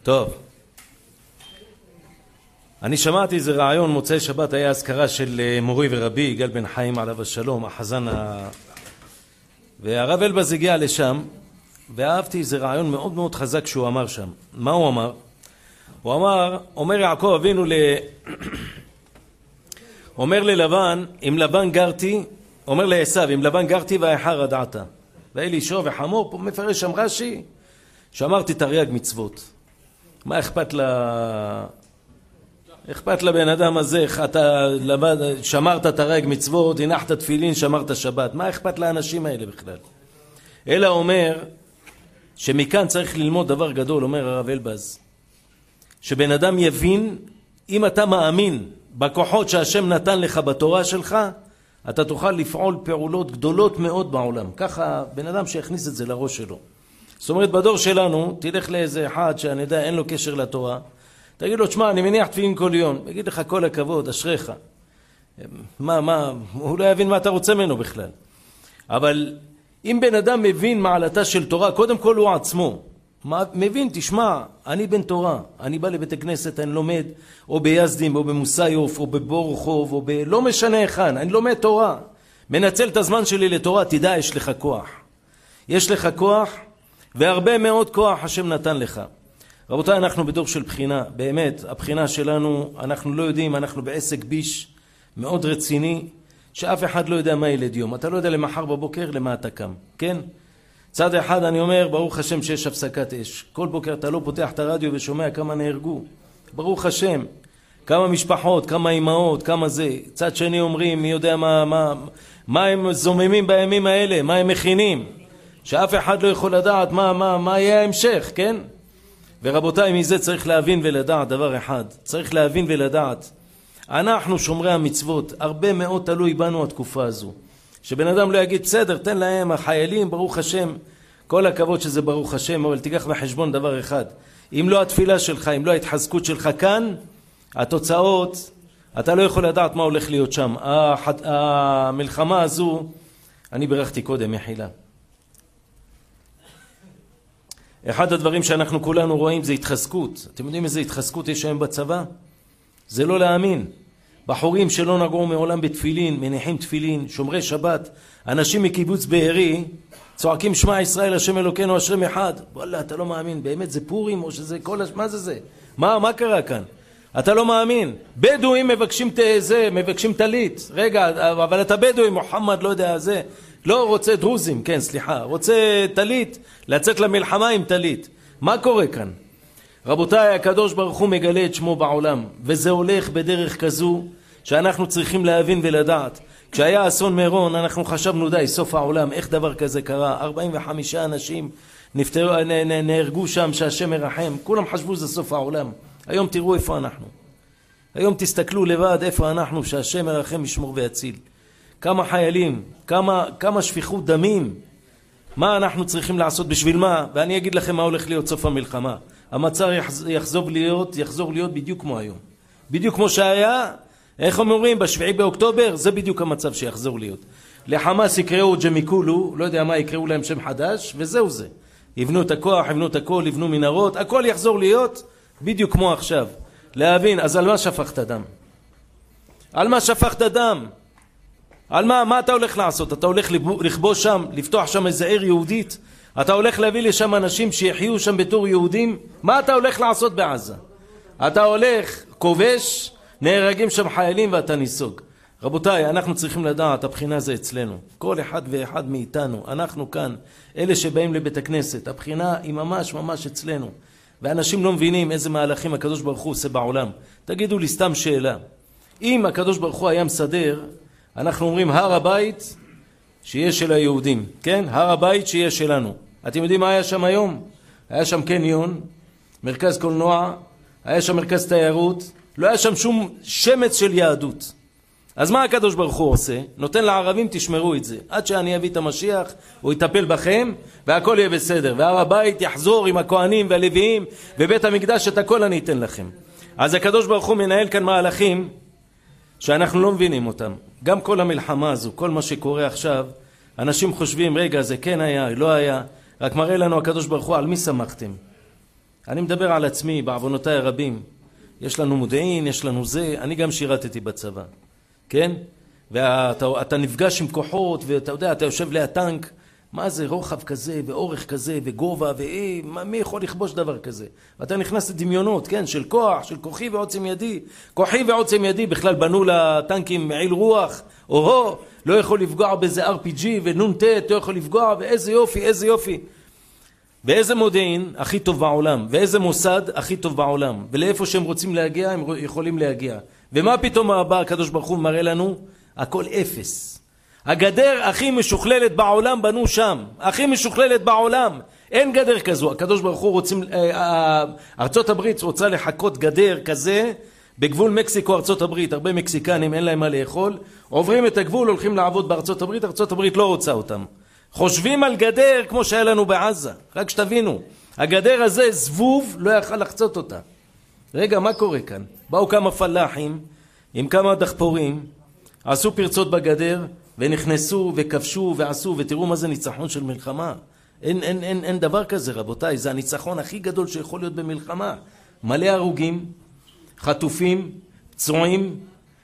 טוב, אני שמעתי איזה רעיון, מוצאי שבת היה אזכרה של מורי ורבי יגאל בן חיים עליו השלום, החזן והרב אלבז הגיע לשם, ואהבתי איזה רעיון מאוד מאוד חזק שהוא אמר שם. מה הוא אמר? הוא אומר יעקב אבינו אומר ללבן, אם לבן גרתי, אומר לעשיו, אם לבן גרתי ואיחר רדעת. והיה לי שור וחמור, פה מפרש שם רש"י, שאמרתי תרי"ג מצוות. מה אכפת לבן אדם הזה, איך אתה שמרת תרי"ג מצוות, הנחת תפילין, שמרת שבת. מה אכפת לאנשים האלה בכלל? אלא אומר שמכאן צריך ללמוד דבר גדול, אומר הרב אלבז, שבן אדם יבין, אם אתה מאמין בכוחות שהשם נתן לך בתורה שלך, אתה תוכל לפעול פעולות גדולות מאוד בעולם. ככה בן אדם שיכניס את זה לראש שלו. זאת אומרת, בדור שלנו, תלך לאיזה אחד שאני יודע אין לו קשר לתורה, תגיד לו, תשמע, אני מניח תפילין כל יום. יגיד לך כל הכבוד, אשריך. הוא לא יבין מה אתה רוצה ממנו בכלל. אבל אם בן אדם מבין מעלתה של תורה, קודם כל הוא עצמו. מבין, תשמע, אני בן תורה, אני בא לבית הכנסת, אני לומד, או ביזדים, או במוסיוף, או בבורחוב, או לא משנה היכן, אני לומד תורה. מנצל את הזמן שלי לתורה, תדע, יש לך כוח. יש לך כוח, והרבה מאוד כוח השם נתן לך. רבותיי, אנחנו בדור של בחינה, באמת, הבחינה שלנו, אנחנו לא יודעים, אנחנו בעסק ביש מאוד רציני, שאף אחד לא יודע מה ילד יום. אתה לא יודע למחר בבוקר למה אתה קם, כן? צד אחד אני אומר, ברוך השם שיש הפסקת אש. כל בוקר אתה לא פותח את הרדיו ושומע כמה נהרגו. ברוך השם. כמה משפחות, כמה אימהות, כמה זה. צד שני אומרים, מי יודע מה הם זוממים בימים האלה, מה הם מכינים. שאף אחד לא יכול לדעת מה יהיה ההמשך, כן? ורבותיי, מזה צריך להבין ולדעת דבר אחד. צריך להבין ולדעת. אנחנו שומרי המצוות, הרבה מאוד תלוי בנו התקופה הזו. שבן אדם לא יגיד, בסדר, תן להם החיילים, ברוך השם, כל הכבוד שזה ברוך השם, אבל תיקח בחשבון דבר אחד. אם לא התפילה שלך, אם לא ההתחזקות שלך כאן, התוצאות, אתה לא יכול לדעת מה הולך להיות שם. המלחמה הזו, אני ברכתי קודם, מחילה. אחד הדברים שאנחנו כולנו רואים זה התחזקות. אתם יודעים איזה התחזקות יש היום בצבא? זה לא להאמין. בחורים שלא נגעו מעולם בתפילין, מניחים תפילין, שומרי שבת, אנשים מקיבוץ בארי, צועקים שמע ישראל השם אלוקינו השם אחד. וואלה, אתה לא מאמין, באמת זה פורים או שזה כל מה זה? מה קרה כאן? אתה לא מאמין. בדואים מבקשים טלית. רגע, אבל אתה בדואי, מוחמד לא יודע זה. לא רוצה דרוזים, כן, סליחה, רוצה טלית, לצאת למלחמה עם טלית. מה קורה כאן? רבותיי, הקדוש ברוך הוא מגלה את שמו בעולם, וזה הולך בדרך כזו שאנחנו צריכים להבין ולדעת. כשהיה אסון מירון, אנחנו חשבנו די, סוף העולם, איך דבר כזה קרה? 45 אנשים נהרגו שם, שהשם מרחם, כולם חשבו זה סוף העולם. היום תראו איפה אנחנו. היום תסתכלו לבד איפה אנחנו, שהשם מרחם ישמור ויציל. כמה חיילים, כמה שפיכות דמים. מה אנחנו צריכים לעשות בשביל מה? ואני אגיד לכם מה הולך להיות סוף המלחמה. המצב יחזור להיות בדיוק כמו היום. בדיוק כמו שהיה, איך אומרים, ב7 באוקטובר, זה בדיוק המצב שיחזור להיות. לחמאס יקראו ג'מיקולו, לא יודע מה יקראו להם שם חדש, וזהו זה. יבנו את הכוח, יבנו את הכל, יבנו מנהרות, הכל יחזור להיות בדיוק כמו עכשיו. להבין, אז על מה שפכת דם? על מה שפכת דם? על מה אתה הולך לעשות? אתה הולך לכבוש שם, לפתוח שם איזה עיר יהודית? אתה הולך להביא לשם אנשים שיחיו שם בתור יהודים? מה אתה הולך לעשות בעזה? אתה הולך, כובש, נהרגים שם חיילים ואתה ניסוג. רבותיי, אנחנו צריכים לדעת, הבחינה זה אצלנו. כל אחד ואחד מאיתנו, אנחנו כאן, אלה שבאים לבית הכנסת, הבחינה היא ממש אצלנו. ואנשים לא מבינים איזה מהלכים הקדוש ברוך הוא עושה בעולם. תגידו לי סתם שאלה. אם הקדוש ברוך הוא היה מסדר, אנחנו אומרים הר הבית שיהיה של היהודים, כן? הר הבית שיהיה שלנו. אתם יודעים מה היה שם היום? היה שם קניון, מרכז קולנוע, היה שם מרכז תיירות, לא היה שם שום שמץ של יהדות. אז מה הקדוש ברוך הוא עושה? נותן לערבים תשמרו את זה. עד שאני אביא את המשיח, הוא יטפל בכם, והכל יהיה בסדר. והר הבית יחזור עם הכהנים והלוויים, ובית המקדש את הכל אני אתן לכם. אז הקדוש ברוך הוא מנהל כאן מהלכים, שאנחנו לא מבינים אותם. גם כל המלחמה הזו, כל מה שקורה עכשיו, אנשים חושבים, רגע, זה כן היה, לא היה, רק מראה לנו הקדוש ברוך הוא, על מי שמחתם? אני מדבר על עצמי, בעוונותיי הרבים. יש לנו מודיעין, יש לנו זה, אני גם שירתתי בצבא, כן? ואתה נפגש עם כוחות, ואתה יודע, אתה יושב ליד טנק, מה זה רוחב כזה, ואורך כזה, וגובה, מי יכול לכבוש דבר כזה? ואתה נכנס לדמיונות, כן? של כוח, של כוחי ועוצם ידי. כוחי ועוצם ידי, בכלל בנו לטנקים מעיל רוח, או לא יכול לפגוע באיזה RPG ונ"ט, לא יכול לפגוע, ואיזה יופי, איזה יופי. ואיזה מודיעין הכי טוב בעולם, ואיזה מוסד הכי טוב בעולם, ולאיפה שהם רוצים להגיע, הם יכולים להגיע. ומה פתאום הבא הקדוש ברוך הוא מראה לנו? הכל אפס. הגדר הכי משוכללת בעולם בנו שם, הכי משוכללת בעולם. אין גדר כזו. הקדוש ברוך הוא ארצות הברית רוצה לחכות גדר כזה בגבול מקסיקו ארצות הברית. הרבה מקסיקנים אין להם מה לאכול, עוברים את הגבול, הולכים לעבוד בארצות הברית, ארצות הברית לא רוצה אותם. חושבים על גדר כמו שהיה לנו בעזה. רק שתבינו, הגדר הזה זבוב לא יכל לחצות אותה. רגע, מה קורה כאן? באו כמה פלאחים עם כמה דחפורים, עשו פרצות בגדר ונכנסו וכבשו ועשו, ותראו מה זה ניצחון של מלחמה. אין דבר כזה, רבותיי. זה הניצחון הכי גדול שיכול להיות במלחמה. מלא הרוגים, חטופים, פצועים,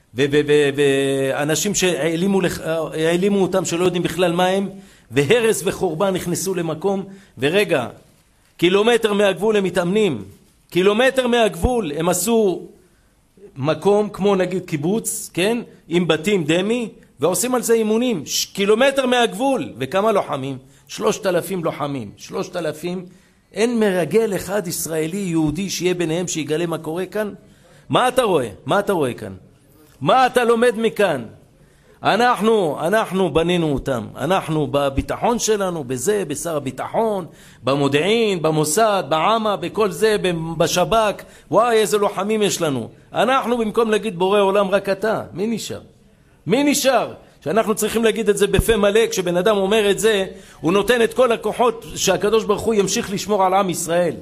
ואנשים שהעלימו אותם שלא יודעים בכלל מה הם, והרס וחורבן נכנסו למקום. ורגע, קילומטר מהגבול הם מתאמנים, קילומטר מהגבול הם עשו מקום כמו נגיד קיבוץ, כן? עם בתים דמי, ועושים על זה אימונים. קילומטר מהגבול. וכמה לוחמים? 3,000 לוחמים. 3,000. אין מרגל אחד ישראלי יהודי שיהיה ביניהם שיגלה מה קורה כאן. מה אתה רואה? מה אתה רואה כאן? מה אתה לומד מכאן? אנחנו בנינו אותם. אנחנו בביטחון שלנו, בזה, בשר הביטחון, במודיעין, במוסד, בעמה, בכל זה, בשב"כ. וואי, איזה לוחמים יש לנו. אנחנו במקום להגיד בורא עולם רק אתה. מי נשאר? מי נשאר? שאנחנו צריכים להגיד את זה בפה מלא. כשבן אדם אומר את זה, הוא נותן את כל הכוחות שהקדוש ברוך הוא ימשיך לשמור על עם ישראל.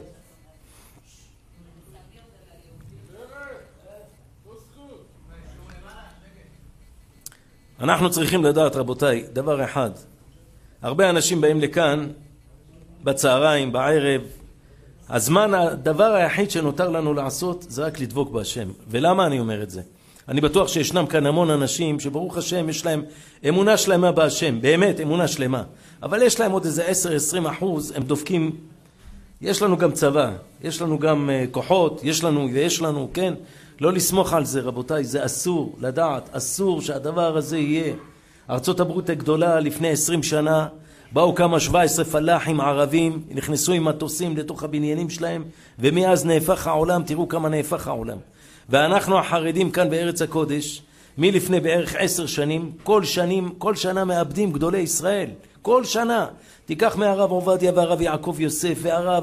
אנחנו צריכים לדעת, רבותיי, דבר אחד. הרבה אנשים באים לכאן בצהריים, בערב. הזמן, הדבר היחיד שנותר לנו לעשות זה רק לדבוק בהשם. ולמה אני אומר את זה? אני בטוח שישנם כאן המון אנשים שברוך השם יש להם אמונה שלמה בהשם, באמת אמונה שלמה. אבל יש להם עוד איזה 10-20%, הם דופקים. יש לנו גם צבא, יש לנו גם כוחות, יש לנו, כן? לא לסמוך על זה, רבותיי, זה אסור לדעת, אסור שהדבר הזה יהיה. ארצות הברית הגדולה לפני 20 שנה, באו כמה 17 פלאחים ערבים, נכנסו עם מטוסים לתוך הבניינים שלהם, ומאז נהפך העולם, תראו כמה נהפך העולם. ואנחנו החרדים כאן בארץ הקודש, מלפני בערך 10 שנים, כל שנה מאבדים גדולי ישראל, כל שנה. תיקח מהרב עובדיה והרב יעקב יוסף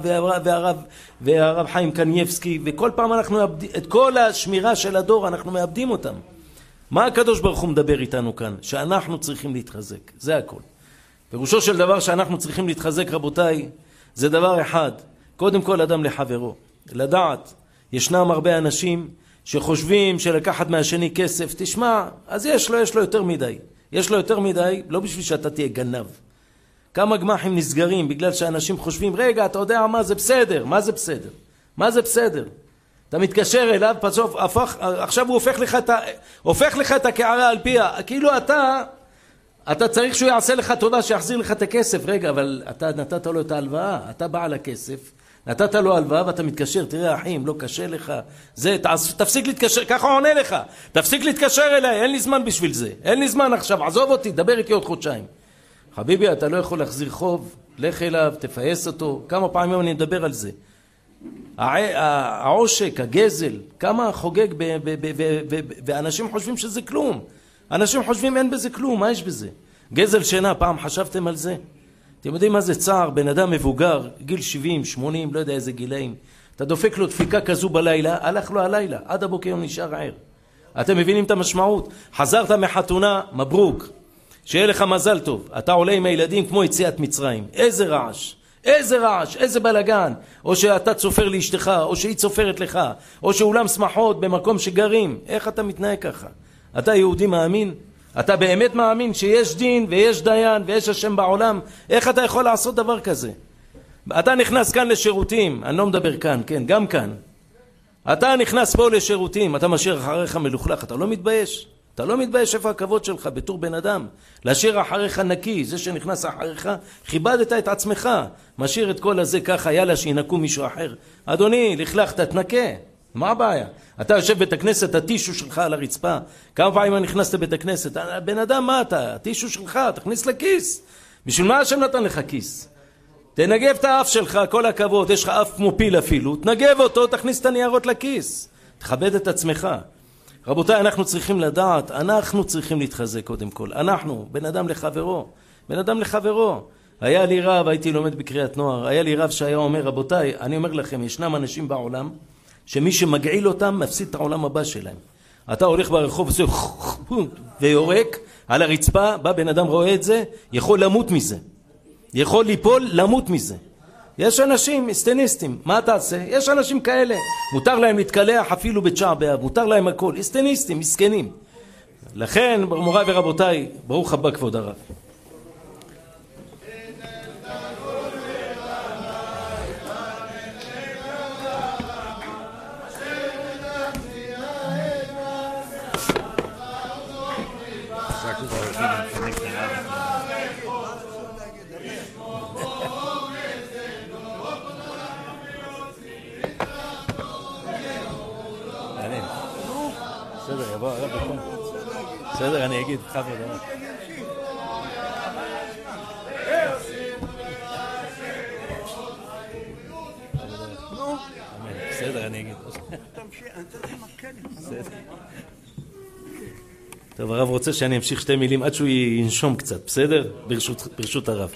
והרב חיים קניבסקי, וכל פעם אנחנו מאבדים, את כל השמירה של הדור אנחנו מאבדים אותם. מה הקדוש ברוך הוא מדבר איתנו כאן? שאנחנו צריכים להתחזק, זה הכל. פירושו של דבר שאנחנו צריכים להתחזק, רבותיי, זה דבר אחד. קודם כל אדם לחברו, לדעת. ישנם הרבה אנשים שחושבים שלקחת מהשני כסף, תשמע, אז יש לו יותר מדי. יש לו יותר מדי, לא בשביל שאתה תהיה גנב. כמה גמחים נסגרים בגלל שאנשים חושבים, רגע, אתה יודע מה זה בסדר? מה זה בסדר? מה זה בסדר? אתה מתקשר אליו, בסוף, עכשיו הוא הופך לך את הקערה על פיה. כאילו אתה צריך שהוא יעשה לך תודה, שיחזיר לך את הכסף. רגע, אבל אתה נתת לו את ההלוואה, אתה בעל הכסף, נתת לו הלוואה ואתה מתקשר, תראה אחים, לא קשה לך, תפסיק להתקשר, ככה עונה לך, תפסיק להתקשר אליי, אין לי זמן בשביל זה, אין לי זמן עכשיו, עזוב אותי, דבר איתי עוד חודשיים. חביבי, אתה לא יכול להחזיר חוב, לך אליו, תפייס אותו. כמה פעמים אני מדבר על זה. העושק, הגזל, כמה חוגג, ואנשים חושבים שזה כלום. אנשים חושבים אין בזה כלום, מה יש בזה? גזל שינה, פעם חשבתם על זה? אתם יודעים מה זה צער? בן אדם מבוגר, גיל 70, 80, לא יודע איזה גילאים. אתה דופק לו דפיקה כזו בלילה, הלך לו הלילה, עד הבוקר הוא נשאר ער. אתם מבינים את המשמעות? חזרת מחתונה, מברוק. שיהיה לך מזל טוב. אתה עולה עם הילדים כמו יציאת מצרים. איזה רעש, איזה רעש, איזה בלגן. או שאתה צופר לאשתך, או שהיא צופרת לך, או שאולם שמחות במקום שגרים. איך אתה מתנהג ככה? אתה יהודי מאמין? אתה באמת מאמין שיש דין ויש דיין ויש השם בעולם? איך אתה יכול לעשות דבר כזה? אתה נכנס כאן לשירותים, אני לא מדבר כאן, כן, גם כאן. אתה נכנס פה לשירותים, אתה משאיר אחריך מלוכלך, אתה לא מתבייש? אתה לא מתבייש איפה הכבוד שלך בתור בן אדם? להשאיר אחריך נקי, זה שנכנס אחריך, כיבדת את עצמך, משאיר את כל הזה ככה, יאללה שינקו מישהו אחר. אדוני, לכלכת, תנקה, מה הבעיה? אתה יושב בית הכנסת, הטישו שלך על הרצפה, כמה פעמים נכנסת לבית הכנסת? בן אדם, מה אתה? הטישו שלך, תכניס לכיס. בשביל מה השם נתן לך כיס? תנגב את האף שלך, כל הכבוד, יש לך אף כמו פיל אפילו, תנגב אותו, תכניס את הניירות לכיס, תכבד את עצמך. רבותיי, אנחנו צריכים לדעת, אנחנו צריכים להתחזק קודם כל, אנחנו, בן אדם לחברו, בן אדם לחברו. היה לי רב, הייתי לומד בקריאת נוער, היה לי רב שהיה אומר, רבותיי, אני אומר לכם, ישנם אנשים בעולם, שמי שמגעיל אותם מפסיד את העולם הבא שלהם. אתה הולך ברחוב ויורק על הרצפה, בא בן אדם רואה את זה, יכול למות מזה. יכול ליפול, למות מזה. יש אנשים אסטניסטים, מה אתה עושה? יש אנשים כאלה, מותר להם להתקלח אפילו בתשעה באב, מותר להם הכל, אסטניסטים, מסכנים. לכן, מוריי ורבותיי, ברוך הבא כבוד הרב. בסדר, יבוא הרב בכאן. בסדר, אני אגיד, חבר דבר. בסדר, אני אגיד. טוב, הרב רוצה שאני אמשיך שתי מילים עד שהוא ינשום קצת, בסדר? ברשות הרב.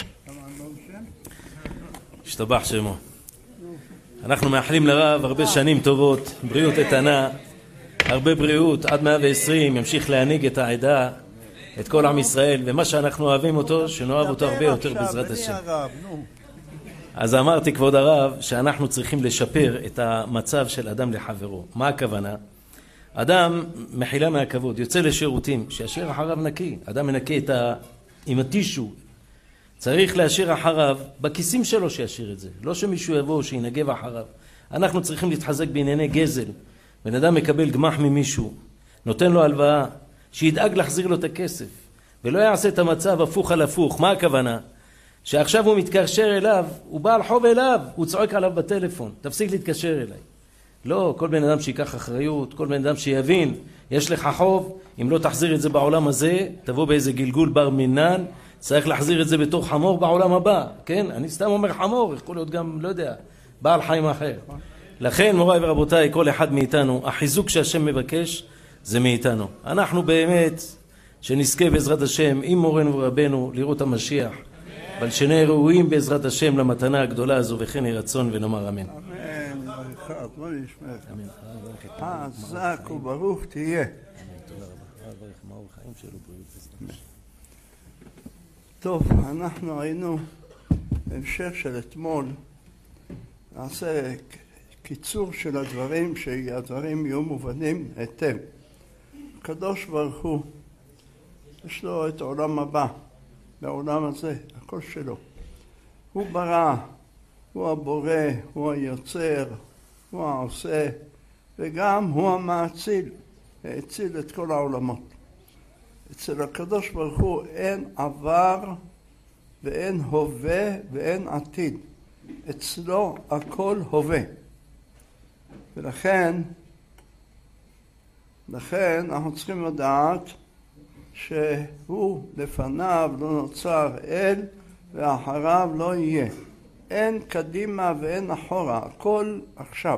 השתבח שמו. אנחנו מאחלים לרב הרבה שנים טובות, בריאות איתנה, הרבה בריאות, עד 120, ימשיך להנהיג את העדה, את כל עם ישראל, ומה שאנחנו אוהבים אותו, שנאהב אותו הרבה יותר בעזרת השם. אז אמרתי, כבוד הרב, שאנחנו צריכים לשפר את המצב של אדם לחברו. מה הכוונה? אדם מחילה מהכבוד, יוצא לשירותים, שישאיר אחריו נקי. אדם מנקה עם הטישו. צריך להשאיר אחריו, בכיסים שלו שישאיר את זה. לא שמישהו יבוא, שינגב אחריו. אנחנו צריכים להתחזק בענייני גזל. בן אדם מקבל גמח ממישהו, נותן לו הלוואה, שידאג להחזיר לו את הכסף, ולא יעשה את המצב הפוך על הפוך. מה הכוונה? שעכשיו הוא מתקשר אליו, הוא בא על חוב אליו, הוא צועק עליו בטלפון, תפסיק להתקשר אליי. לא, כל בן אדם שיקח אחריות, כל בן אדם שיבין, יש לך חוב, אם לא תחזיר את זה בעולם הזה, תבוא באיזה גלגול בר מינן, צריך להחזיר את זה בתור חמור בעולם הבא, כן? אני סתם אומר חמור, יכול להיות גם, לא יודע, בעל חיים אחר. לכן, מוריי ורבותיי, כל אחד מאיתנו, החיזוק שהשם מבקש, זה מאיתנו. אנחנו באמת, שנזכה בעזרת השם, עם מורנו ורבנו, לראות המשיח, אבל שנהיה ראויים בעזרת השם למתנה הגדולה הזו, וכן יהי רצון ונאמר אמן. אמן, בוא נשמע. חזק וברוך תהיה. טוב, אנחנו היינו בהמשך של אתמול, נעשה קיצור של הדברים, שהדברים יהיו מובנים היטב. הקדוש ברוך הוא, יש לו את העולם הבא, בעולם הזה, הכל שלו. הוא ברא, הוא הבורא, הוא היוצר, הוא העושה, וגם הוא המאציל, הציל את כל העולמות. אצל הקדוש ברוך הוא אין עבר ואין הווה ואין עתיד. אצלו הכל הווה. ולכן אנחנו צריכים לדעת שהוא לפניו לא נוצר אל ואחריו לא יהיה. אין קדימה ואין אחורה, הכל עכשיו.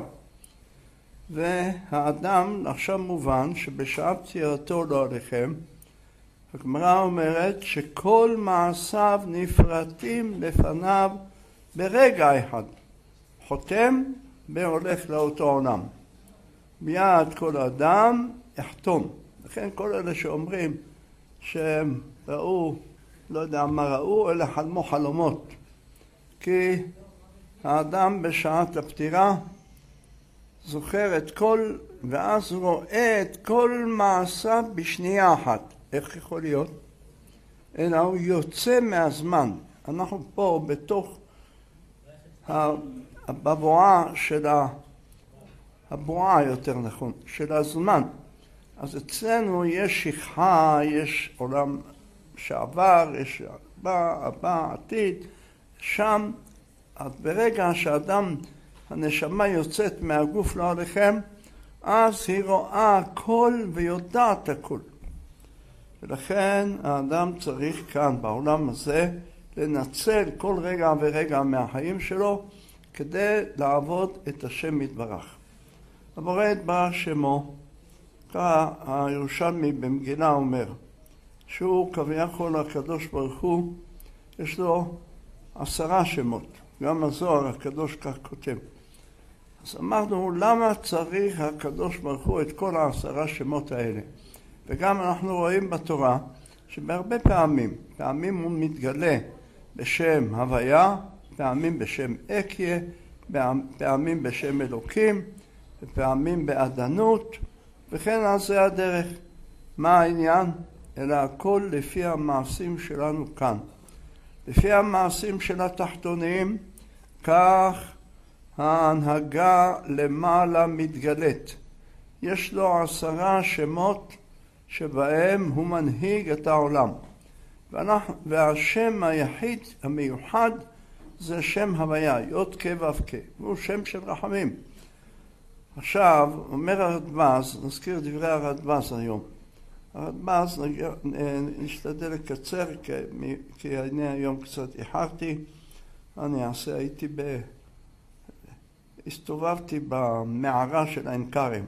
והאדם עכשיו מובן שבשעה פטירתו לא עליכם, הגמרא אומרת שכל מעשיו נפרטים לפניו ברגע אחד. חותם והולך לאותו עולם. מיד כל אדם יחתום. לכן כל אלה שאומרים שהם ראו, לא יודע מה ראו, אלא חלמו חלומות. כי האדם בשעת הפטירה זוכר את כל, ואז רואה את כל מעשיו בשנייה אחת. איך יכול להיות? אלא הוא יוצא מהזמן. אנחנו פה בתוך בבואה של הבואה יותר נכון, של הזמן. אז אצלנו יש שכחה, יש עולם שעבר, יש הבא, עתיד. שם, ברגע שהאדם, הנשמה יוצאת מהגוף לא עליכם, אז היא רואה הכל ויודעת הכל. ולכן האדם צריך כאן בעולם הזה לנצל כל רגע ורגע מהחיים שלו כדי לעבוד את השם יתברך. הבורא יתברך שמו, ככה הירושלמי במגילה אומר, שהוא כביכול הקדוש ברוך הוא, יש לו 10 שמות, גם הזוהר הקדוש כך כותב. אז אמרנו, למה צריך הקדוש ברוך הוא את כל 10 שמות האלה? וגם אנחנו רואים בתורה שבהרבה פעמים הוא מתגלה בשם הוויה, פעמים בשם אקיה, פעמים בשם אלוקים, ופעמים באדנות, וכן אז זה הדרך. מה העניין? אלא הכל לפי המעשים שלנו כאן. לפי המעשים של התחתונים, כך ההנהגה למעלה מתגלית. יש לו 10 שמות שבהם הוא מנהיג את העולם. והשם היחיד המיוחד זה שם הוויה, יוד כה וו כה, והוא שם של רחמים. עכשיו, אומר הרדב"ז, נזכיר דברי הרדב"ז היום. הרדב"ז, נשתדל לקצר, כי אני היום קצת איחרתי. אני אעשה, הסתובבתי במערה של עין כרם,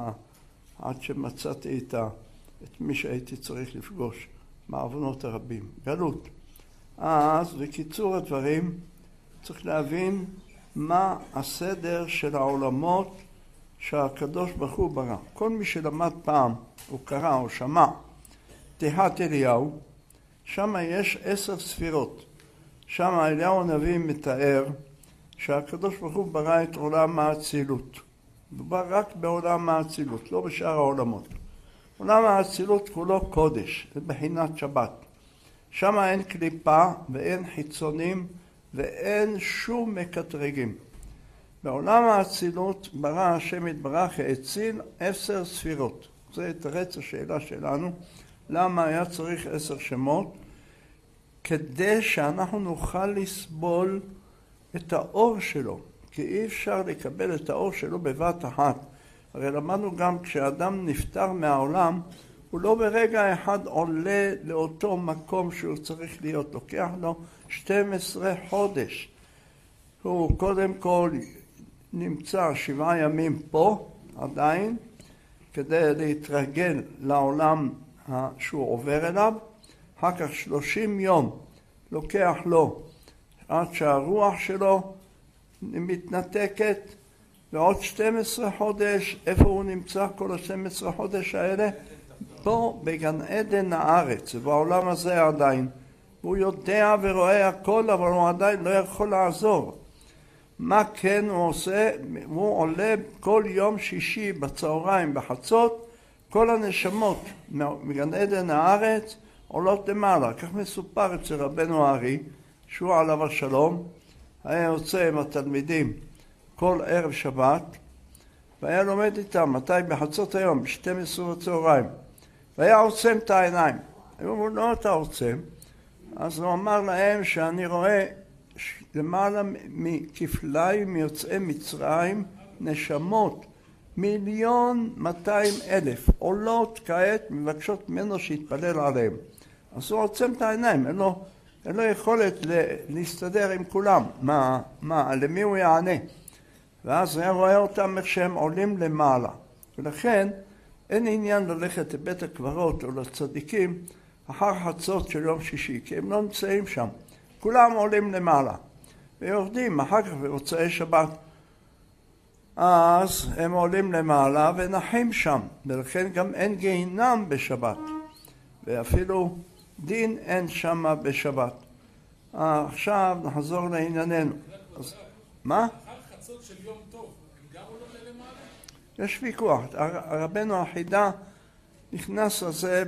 עד שמצאתי את מי שהייתי צריך לפגוש, בעוונות הרבים, גלות. אז בקיצור הדברים, צריך להבין מה הסדר של העולמות שהקדוש ברוך הוא ברא. כל מי שלמד פעם, הוא קרא או שמע, תיבת אליהו, שם יש 10 ספירות. שם אליהו הנביא מתאר שהקדוש ברוך הוא ברא את עולם האצילות. מדובר רק בעולם האצילות, לא בשאר העולמות. עולם האצילות כולו קודש, זה בחינת שבת. שם אין קליפה ואין חיצונים ואין שום מקטרגים. בעולם האצילות ברא השם יתברך האציל 10 ספירות. זה יתרץ השאלה שלנו, למה היה צריך 10 שמות? כדי שאנחנו נוכל לסבול את האור שלו, כי אי אפשר לקבל את האור שלו בבת אחת. הרי למדנו גם כשאדם נפטר מהעולם, הוא לא ברגע אחד עולה לאותו מקום שהוא צריך להיות, לוקח לו 12 חודש. הוא קודם כל נמצא 7 ימים פה עדיין, כדי להתרגל לעולם שהוא עובר אליו, אחר כך 30 יום לוקח לו עד שהרוח שלו מתנתקת, ועוד 12 חודש, איפה הוא נמצא כל ה-12 חודש האלה? פה בגן עדן הארץ, בעולם הזה עדיין. הוא יודע ורואה הכל, אבל הוא עדיין לא יכול לעזור. מה כן הוא עושה? הוא עולה כל יום שישי בצהריים בחצות, כל הנשמות מגן עדן הארץ עולות למעלה. כך מסופר אצל רבנו הארי, שהוא עליו השלום, היה יוצא עם התלמידים כל ערב שבת, והיה לומד איתם, מתי? בחצות היום, ב-12 בצהריים. והיה עוצם את העיניים. היו אומרים, לא אתה עוצם. אז הוא אמר להם שאני רואה למעלה מכפליים מיוצאי מצרים נשמות, 1,200,000 עולות כעת, מבקשות ממנו שיתפלל עליהם. אז הוא עוצם את העיניים, אין לו יכולת להסתדר עם כולם. למי הוא יענה? ואז היה רואה אותם איך שהם עולים למעלה. ולכן אין עניין ללכת לבית הקברות או לצדיקים אחר חצות של יום שישי, כי הם לא נמצאים שם. כולם עולים למעלה ויורדים אחר כך במוצאי שבת. אז הם עולים למעלה ונחים שם, ולכן גם אין גיהינם בשבת, ואפילו דין אין שם בשבת. עכשיו נחזור לענייננו. מה? אחר חצות של יום טוב, הם גם עולים למעלה? יש ויכוח. רבנו החידה נכנס לזה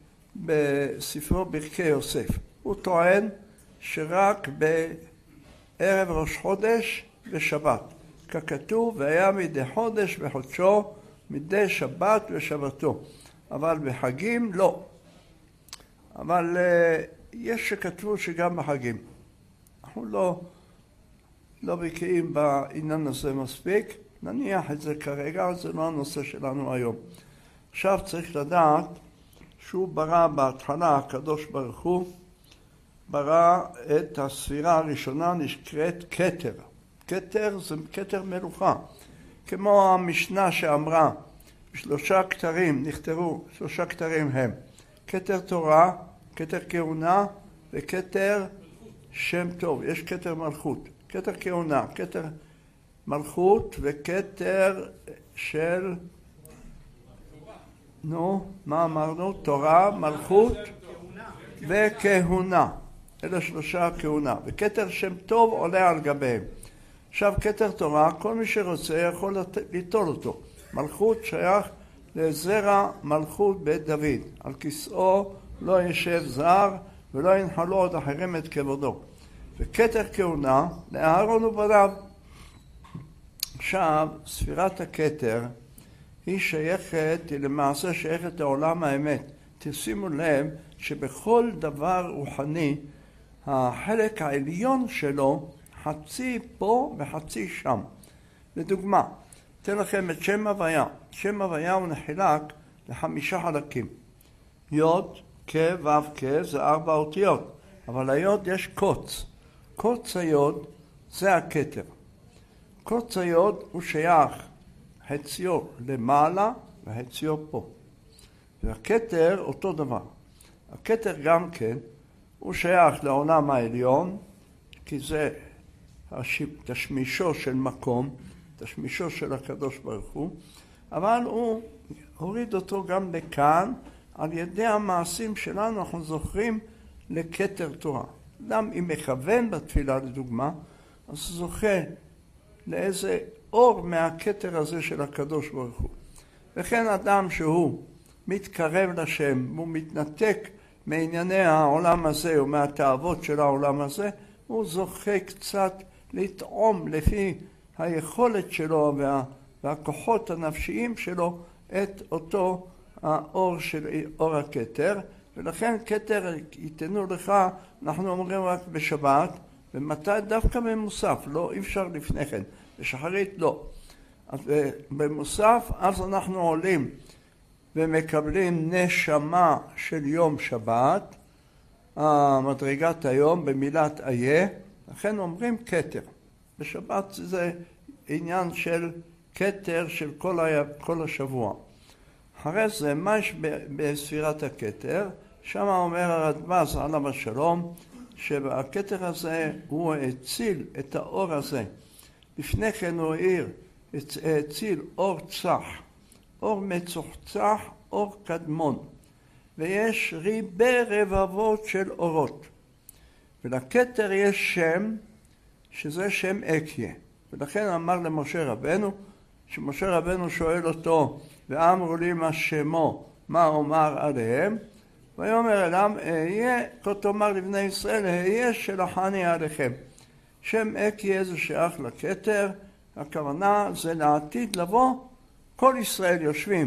בספרו ברכי יוסף. הוא טוען שרק ערב ראש חודש ושבת, ככתוב, והיה מדי חודש בחודשו, מדי שבת ושבתו. אבל בחגים לא. אבל יש שכתבו שגם בחגים. אנחנו לא בקיאים בעניין הזה מספיק, נניח את זה כרגע, זה לא הנושא שלנו היום. עכשיו צריך לדעת שהוא ברא בהתחלה, הקדוש ברוך הוא, ברא את הספירה הראשונה נקראת כתר. כתר זה כתר מלוכה. כמו המשנה שאמרה, 3 כתרים נכתרו, 3 כתרים הם כתר תורה, כתר כהונה וכתר שם טוב. יש כתר מלכות, כתר כהונה, כתר מלכות וכתר של מה אמרנו? תורה, מלכות וכהונה. אלה 3 כהונה. וכתר שם טוב עולה על גביהם. עכשיו כתר תורה, כל מי שרוצה יכול ליטול אותו. מלכות שייך לזרע מלכות בית דוד. על כיסאו לא ישב זר ולא ינחלו עוד אחרים את כבודו. וכתר כהונה לאהרון ובניו. עכשיו ספירת הכתר היא למעשה שייכת לעולם האמת. תשימו לב שבכל דבר רוחני החלק העליון שלו חצי פה וחצי שם. לדוגמה, אתן לכם את שם הוויה. שם הוויה הוא נחלק ל5 חלקים. יוד, כ', ו', כ', זה 4 אותיות. אבל היוד יש קוץ. קוץ היוד זה הכתר. קוץ היוד הוא שייך חציו למעלה וחציו פה. והכתר אותו דבר. הכתר גם כן הוא שייך לעולם העליון, כי זה תשמישו של מקום, תשמישו של הקדוש ברוך הוא, אבל הוא הוריד אותו גם לכאן, על ידי המעשים שלנו אנחנו זוכרים לכתר תורה. אדם אם מכוון בתפילה לדוגמה, אז זוכה לאיזה אור מהכתר הזה של הקדוש ברוך הוא. וכן אדם שהוא מתקרב לשם, הוא מתנתק מענייני העולם הזה או מהתאוות של העולם הזה, הוא זוכה קצת לטעום לפי היכולת שלו והכוחות הנפשיים שלו את אותו האור של אור הכתר. ולכן כתר ייתנו לך, אנחנו אומרים רק בשבת, ומתי דווקא במוסף, לא, אי אפשר לפני כן, בשחרית לא. אז במוסף אז אנחנו עולים ומקבלים נשמה של יום שבת, מדרגת היום במילת איה, לכן אומרים כתר. בשבת זה עניין של כתר של כל השבוע. אחרי זה מה יש בספירת הכתר? שם אומר הרדב"ז עליו השלום שהכתר הזה הוא הציל את האור הזה. לפני כן הוא הציל אור צח, אור מצוחצח, אור קדמון, ויש ריבי רבבות של אורות. ולכתר יש שם שזה שם אקיה. ולכן אמר למשה רבנו, שמשה רבנו שואל אותו, ואמרו לי מה שמו, מה אומר עליהם? ויאמר אליהם, אהיה, כה תאמר לבני ישראל, אהיה שלחני עליכם. שם אקיה זה שייך לכתר, הכוונה זה לעתיד לבוא, כל ישראל יושבים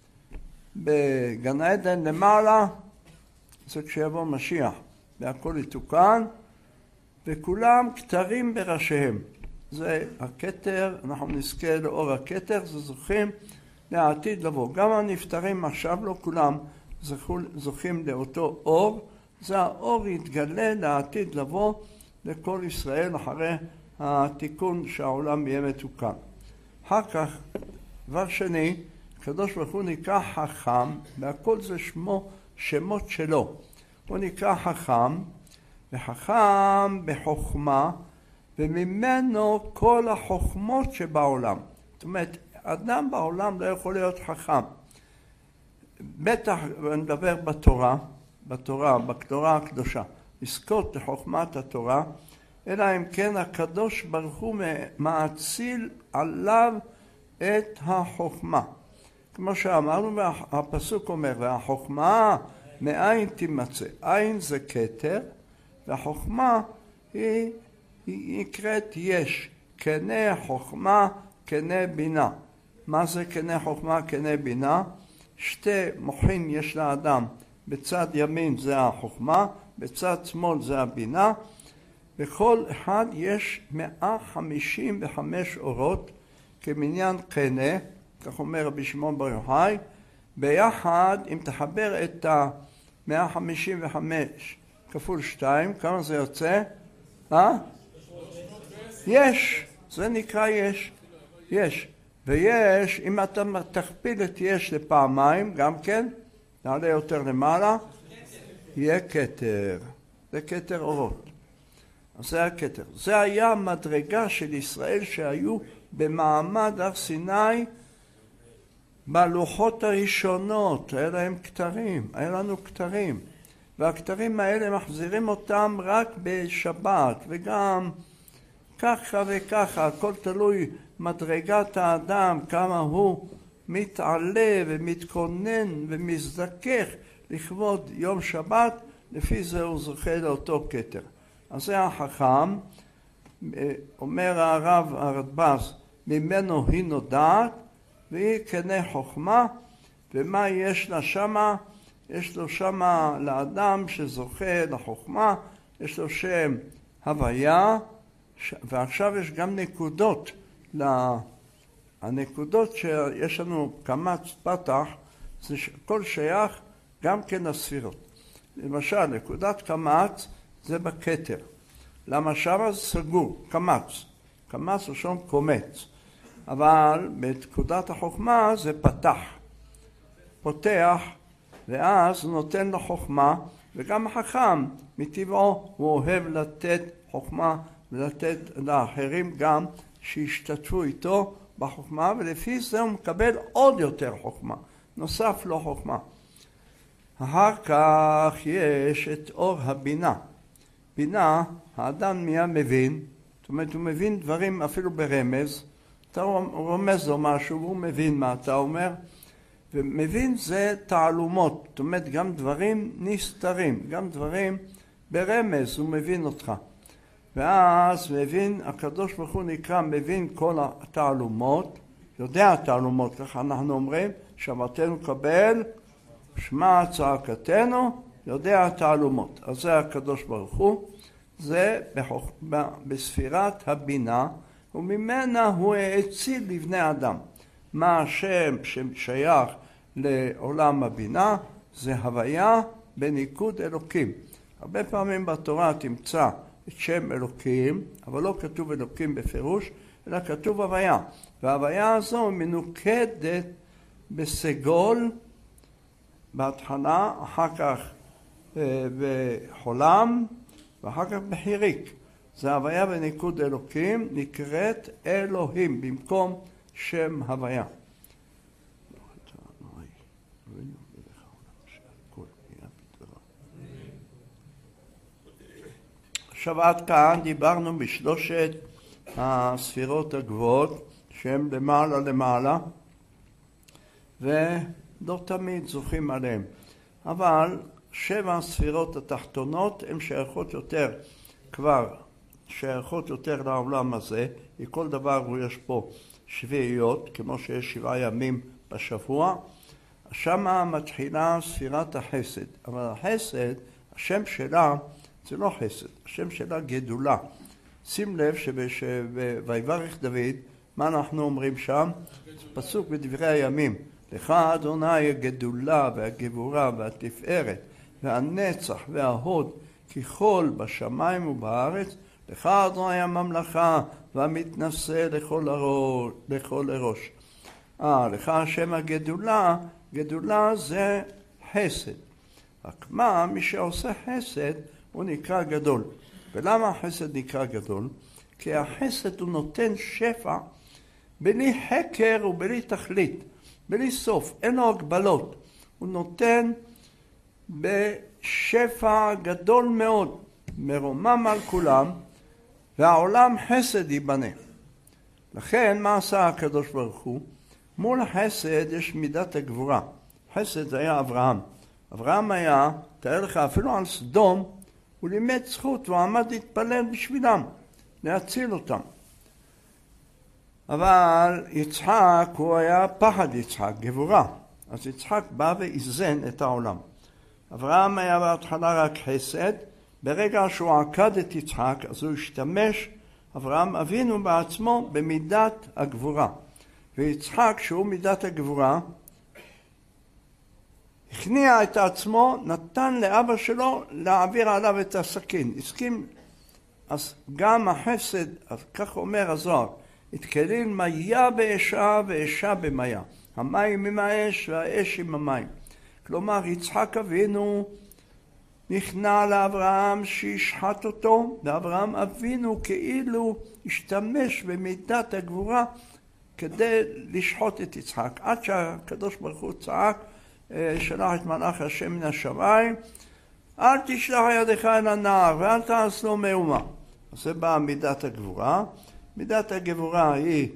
בגן עדן למעלה, זה כשיבוא משיח, והכל יתוקן, וכולם כתרים בראשיהם. זה הכתר, אנחנו נזכה לאור הכתר, זה זוכים לעתיד לבוא. גם הנפטרים עכשיו לא כולם זוכים לאותו אור, זה האור יתגלה לעתיד לבוא לכל ישראל אחרי התיקון שהעולם יהיה מתוקן. אחר כך, דבר שני, הקדוש ברוך הוא נקרא חכם, והכל זה שמות שלו. הוא נקרא חכם, וחכם בחוכמה, וממנו כל החוכמות שבעולם. זאת אומרת, אדם בעולם לא יכול להיות חכם. בטח נדבר בתורה הקדושה, לזכות לחוכמת התורה, אלא אם כן הקדוש ברוך הוא מאציל עליו את החוכמה. כמו שאמרנו, הפסוק אומר, והחוכמה מאין תימצא. עין זה כתר, והחוכמה היא היא נקראת יש, קנה חוכמה, קנה בינה. מה זה קנה חוכמה, קנה בינה? שתי מוחין יש לאדם, בצד ימין זה החוכמה, בצד שמאל זה הבינה, בכל אחד יש 155 אורות כמניין קנה, כך אומר רבי שמעון בר יוחאי, ביחד אם תחבר את ה-155 כפול 2, כמה זה יוצא? יש, זה נקרא יש, יש. ויש, אם אתה תכפיל את יש לפעמיים, גם כן, נעלה יותר למעלה, יהיה כתר. זה כתר אורות. אז זה הכתר. זה היה המדרגה של ישראל שהיו במעמד הר סיני בלוחות הראשונות. היה להם כתרים, היה לנו כתרים. והכתרים האלה מחזירים אותם רק בשבת, וגם ככה וככה, הכל תלוי מדרגת האדם, כמה הוא מתעלה ומתכונן ומזדכך לכבוד יום שבת, לפי זה הוא זוכה לאותו כתר. אז זה החכם, אומר הרב הרדב"ז, ממנו היא נודעת, והיא קנה חוכמה, ומה יש לה שמה? יש לו שמה לאדם שזוכה לחוכמה, יש לו שם הוויה, ועכשיו יש גם נקודות. הנקודות שיש לנו קמץ פתח, זה כל שייך גם כן לספירות. למשל, נקודת קמץ זה בכתר. למה שמה זה סגור, קמץ. קמץ ראשון קומץ. אבל בנקודת החוכמה זה פתח. פותח, ואז הוא נותן לו חוכמה, וגם החכם מטבעו הוא אוהב לתת חוכמה ולתת לאחרים גם שישתתפו איתו בחוכמה, ולפי זה הוא מקבל עוד יותר חוכמה, נוסף לו חוכמה. אחר כך יש את אור הבינה. בינה, האדם נהיה מבין, זאת אומרת הוא מבין דברים אפילו ברמז, אתה רומז לו משהו והוא מבין מה אתה אומר, ומבין זה תעלומות, זאת אומרת גם דברים נסתרים, גם דברים ברמז הוא מבין אותך. ואז מבין, הקדוש ברוך הוא נקרא מבין כל התעלומות, יודע התעלומות, ככה אנחנו אומרים, שמעתנו קבל, שמע צעקתנו, יודע התעלומות. אז זה הקדוש ברוך הוא, זה בספירת הבינה, וממנה הוא האציל לבני אדם. מה השם ששייך לעולם הבינה? זה הוויה בניקוד אלוקים. הרבה פעמים בתורה תמצא את שם אלוקים, אבל לא כתוב אלוקים בפירוש, אלא כתוב הוויה. וההוויה הזו מנוקדת בסגול בהתחלה, אחר כך בחולם, ואחר כך בחיריק. זה הוויה בניקוד אלוקים, נקראת אלוהים, במקום שם הוויה. עכשיו עד כאן דיברנו בשלושת הספירות הגבוהות שהן למעלה למעלה ולא תמיד זוכים עליהן, אבל 7 הספירות התחתונות הן שייכות יותר כבר, שייכות יותר לעולם הזה, וכל דבר יש פה שביעיות, כמו שיש 7 ימים בשבוע. שמה מתחילה ספירת החסד, אבל החסד, השם שלה זה לא חסד, השם שלה גדולה. שים לב שבויברך דוד, מה אנחנו אומרים שם? פסוק בדברי הימים, לך אדוני הגדולה והגבורה והתפארת והנצח וההוד ככל בשמיים ובארץ, לך אדוני הממלכה והמתנשא לכל הראש. לך השם הגדולה, גדולה זה חסד. רק מה, מי שעושה חסד הוא נקרא גדול. ולמה החסד נקרא גדול? כי החסד הוא נותן שפע בלי חקר ובלי תכלית, בלי סוף, אין לו הגבלות. הוא נותן בשפע גדול מאוד, מרומם על כולם, והעולם חסד ייבנה. לכן מה עשה הקדוש ברוך הוא? מול החסד יש מידת הגבורה. חסד זה היה אברהם. אברהם היה, תאר לך אפילו על סדום, הוא לימד זכות והוא עמד להתפלל בשבילם. להציל אותם. אבל יצחק הוא היה פחד יצחק, גבורה. אז יצחק בא ואיזן את העולם. אברהם היה בהתחלה רק חסד, ברגע שהוא עקד את יצחק אז הוא השתמש, אברהם אבינו בעצמו, במידת הגבורה. ויצחק שהוא מידת הגבורה, הכניע את עצמו, נתן לאבא שלו להעביר עליו את הסכין. הסכים, אז גם החסד, אז כך אומר הזוהר, התקליל מיה באשה ואשה במיה. המים עם האש והאש עם המים. כלומר, יצחק אבינו נכנע לאברהם שישחט אותו, ואברהם אבינו כאילו השתמש במידת הגבורה כדי לשחוט את יצחק. עד שהקדוש ברוך הוא צעק, שלח את מלאך השם מן השמיים, אל תשלח ידך אל הנער ואל תעש לו מהומה. אז זה באה מידת הגבורה. מידת הגבורה היא,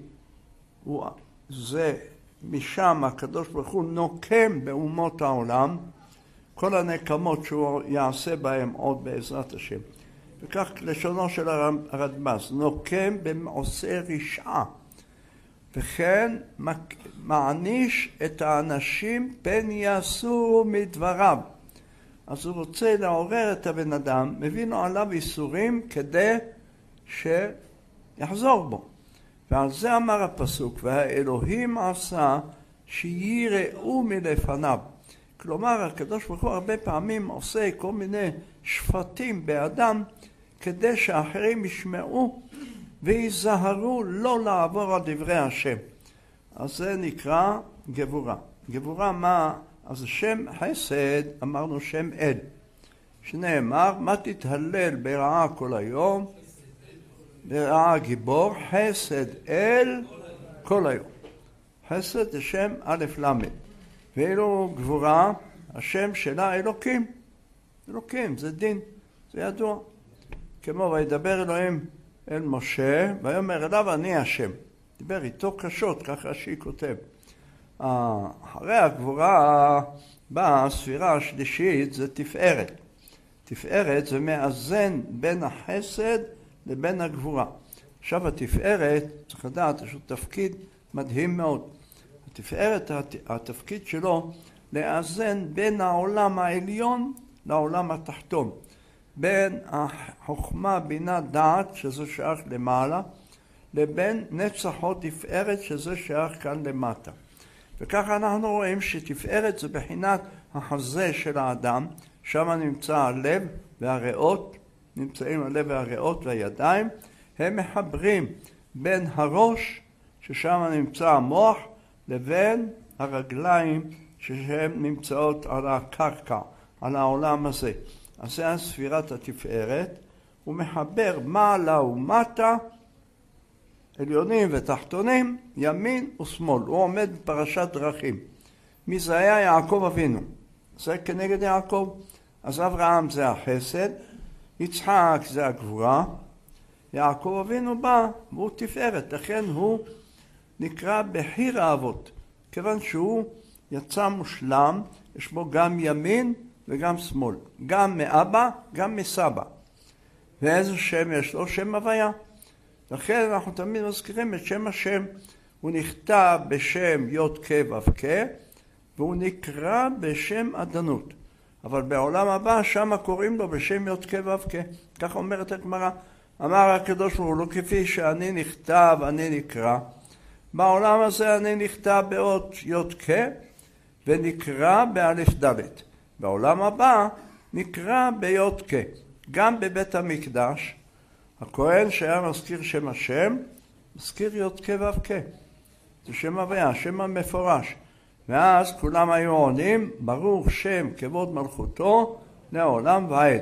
זה משם הקדוש ברוך הוא נוקם באומות העולם, כל הנקמות שהוא יעשה בהם עוד בעזרת השם. וכך לשונו של הרדב"ז, נוקם במעשה רשעה, וכן מעניש את האנשים פן יעשו מדבריו. אז הוא רוצה לעורר את הבן אדם, מביא לו עליו איסורים כדי שיחזור בו. ועל זה אמר הפסוק, והאלוהים עשה שיראו מלפניו. כלומר, הקדוש ברוך הוא הרבה פעמים עושה כל מיני שפטים באדם כדי שאחרים ישמעו ויזהרו לא לעבור על דברי השם. אז זה נקרא גבורה. גבורה מה? אז שם חסד, אמרנו שם אל. שנאמר, מה תתהלל ברעה כל היום? ברעה גיבור, חסד אל כל היום. חסד זה שם א' למד. ואילו גבורה, השם שלה אלוקים. אלוקים, זה דין, זה ידוע. כמו וידבר אלוהים אל משה, ויאמר אליו אני השם. דיבר איתו קשות, ככה רש"י כותב. אחרי הגבורה באה הספירה השלישית, זה תפארת. תפארת זה מאזן בין החסד לבין הגבורה. עכשיו התפארת, צריך לדעת, יש לו תפקיד מדהים מאוד. התפארת, התפקיד שלו לאזן בין העולם העליון לעולם התחתון. בין החוכמה, בינה, דעת, שזה שייך למעלה, לבין נצח או תפארת, שזה שייך כאן למטה. וככה אנחנו רואים שתפארת זה בחינת החזה של האדם, שם נמצא הלב והריאות, נמצאים הלב והריאות והידיים, הם מחברים בין הראש, ששם נמצא המוח, לבין הרגליים שהן נמצאות על הקרקע, על העולם הזה. אז זה ספירת התפארת, הוא מחבר מעלה ומטה, עליונים ותחתונים, ימין ושמאל. הוא עומד בפרשת דרכים. מי זה היה? יעקב אבינו. זה כנגד יעקב. אז אברהם זה החסד, יצחק זה הגבורה, יעקב אבינו בא והוא תפארת. לכן הוא נקרא בחיר האבות, כיוון שהוא יצא מושלם, יש בו גם ימין וגם שמאל, גם מאבא, גם מסבא. ואיזה שם יש לו? שם הוויה. לכן אנחנו תמיד מזכירים את שם השם. הוא נכתב בשם י' כ' ו' כ', והוא נקרא בשם עדנות. אבל בעולם הבא שם קוראים לו בשם י' כ' ו' כ'. כך אומרת הגמרא. אמר הקדוש ברוך הוא, לא כפי שאני נכתב, אני נקרא. בעולם הזה אני נכתב באות י' כ' ונקרא באלף ד'. בעולם הבא נקרא בי' כ'. גם בבית המקדש, הכהן שהיה מזכיר שם השם, מזכיר י' כ' ו' כ'. זה שם הוויה, שם המפורש. ואז כולם היו עונים, ברוך שם כבוד מלכותו לעולם ועד.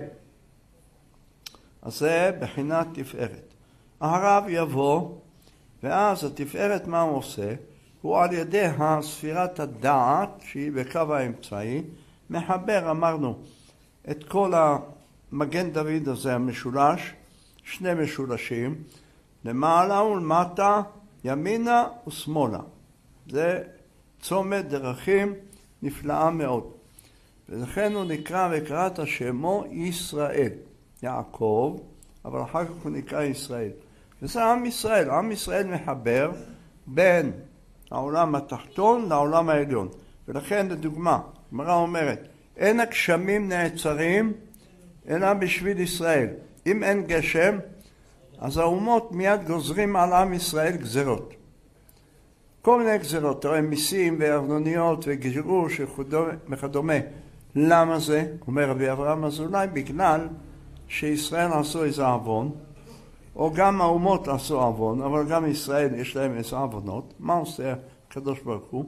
אז זה בחינת תפארת. הרב יבוא, ואז התפארת מה הוא עושה? הוא על ידי הספירת הדעת, שהיא בקו האמצעי, מחבר, אמרנו, את כל המגן דוד הזה המשולש, שני משולשים, למעלה ולמטה, ימינה ושמאלה. זה צומת דרכים נפלאה מאוד. ולכן הוא נקרא וקראת שמו ישראל. יעקב, אבל אחר כך הוא נקרא ישראל. וזה עם ישראל. עם ישראל מחבר בין העולם התחתון לעולם העליון. ולכן לדוגמה, הגמרא אומרת, אין הגשמים נעצרים אלא בשביל ישראל. אם אין גשם, אז האומות מיד גוזרים על עם ישראל גזרות. כל מיני גזרות, תראה, מיסים וארנוניות וגירוש וכדומה. למה זה? אומר רבי אברהם אזולאי, בגלל שישראל עשו איזה עוון, או גם האומות עשו עוון, אבל גם ישראל יש להם איזה עוונות. מה עושה הקדוש ברוך הוא?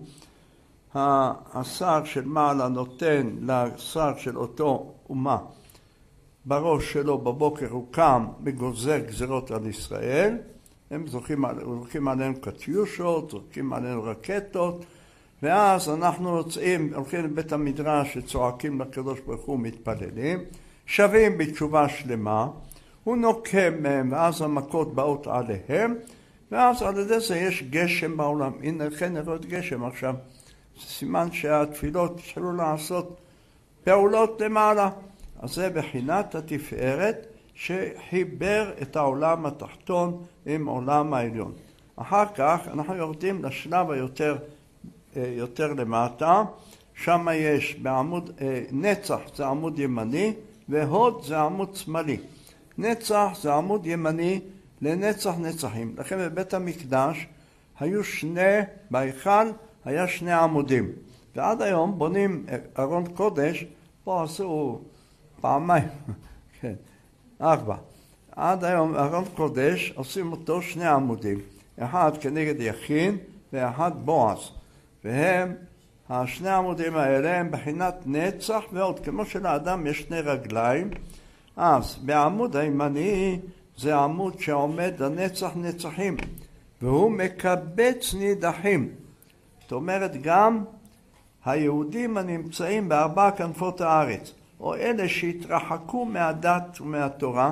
השר של מעלה נותן לשר של אותו אומה, בראש שלו בבוקר הוא קם וגוזר גזרות על ישראל, הם זורקים עלינו קטיושות, זורקים עלינו רקטות, ואז אנחנו הולכים לבית המדרש וצועקים לקדוש ברוך הוא, מתפללים, שווים בתשובה שלמה, הוא נוקם מהם, ואז המכות באות עליהם, ואז על ידי זה יש גשם בעולם. הנה לכן נראות גשם עכשיו. זה סימן שהתפילות שלו לעשות פעולות למעלה. אז זה בחינת התפארת שחיבר את העולם התחתון עם עולם העליון. אחר כך אנחנו יורדים לשלב יותר למטה, שם יש בעמוד, נצח זה עמוד ימני והוד זה עמוד שמאלי. נצח זה עמוד ימני לנצח נצחים. לכן בבית המקדש היו בהיכל היה שני עמודים. ועד היום בונים ארון קודש, פה עשו פעמיים, כן, 4. עד היום ארון קודש עושים אותו שני עמודים. אחד כנגד יכין ואחד בועז. והם, השני העמודים האלה הם בחינת נצח ועוד. כמו שלאדם יש שני רגליים, אז בעמוד הימני זה עמוד שעומד לנצח נצחים, והוא מקבץ נידחים. זאת אומרת גם היהודים הנמצאים בארבע כנפות הארץ, או אלה שהתרחקו מהדת ומהתורה,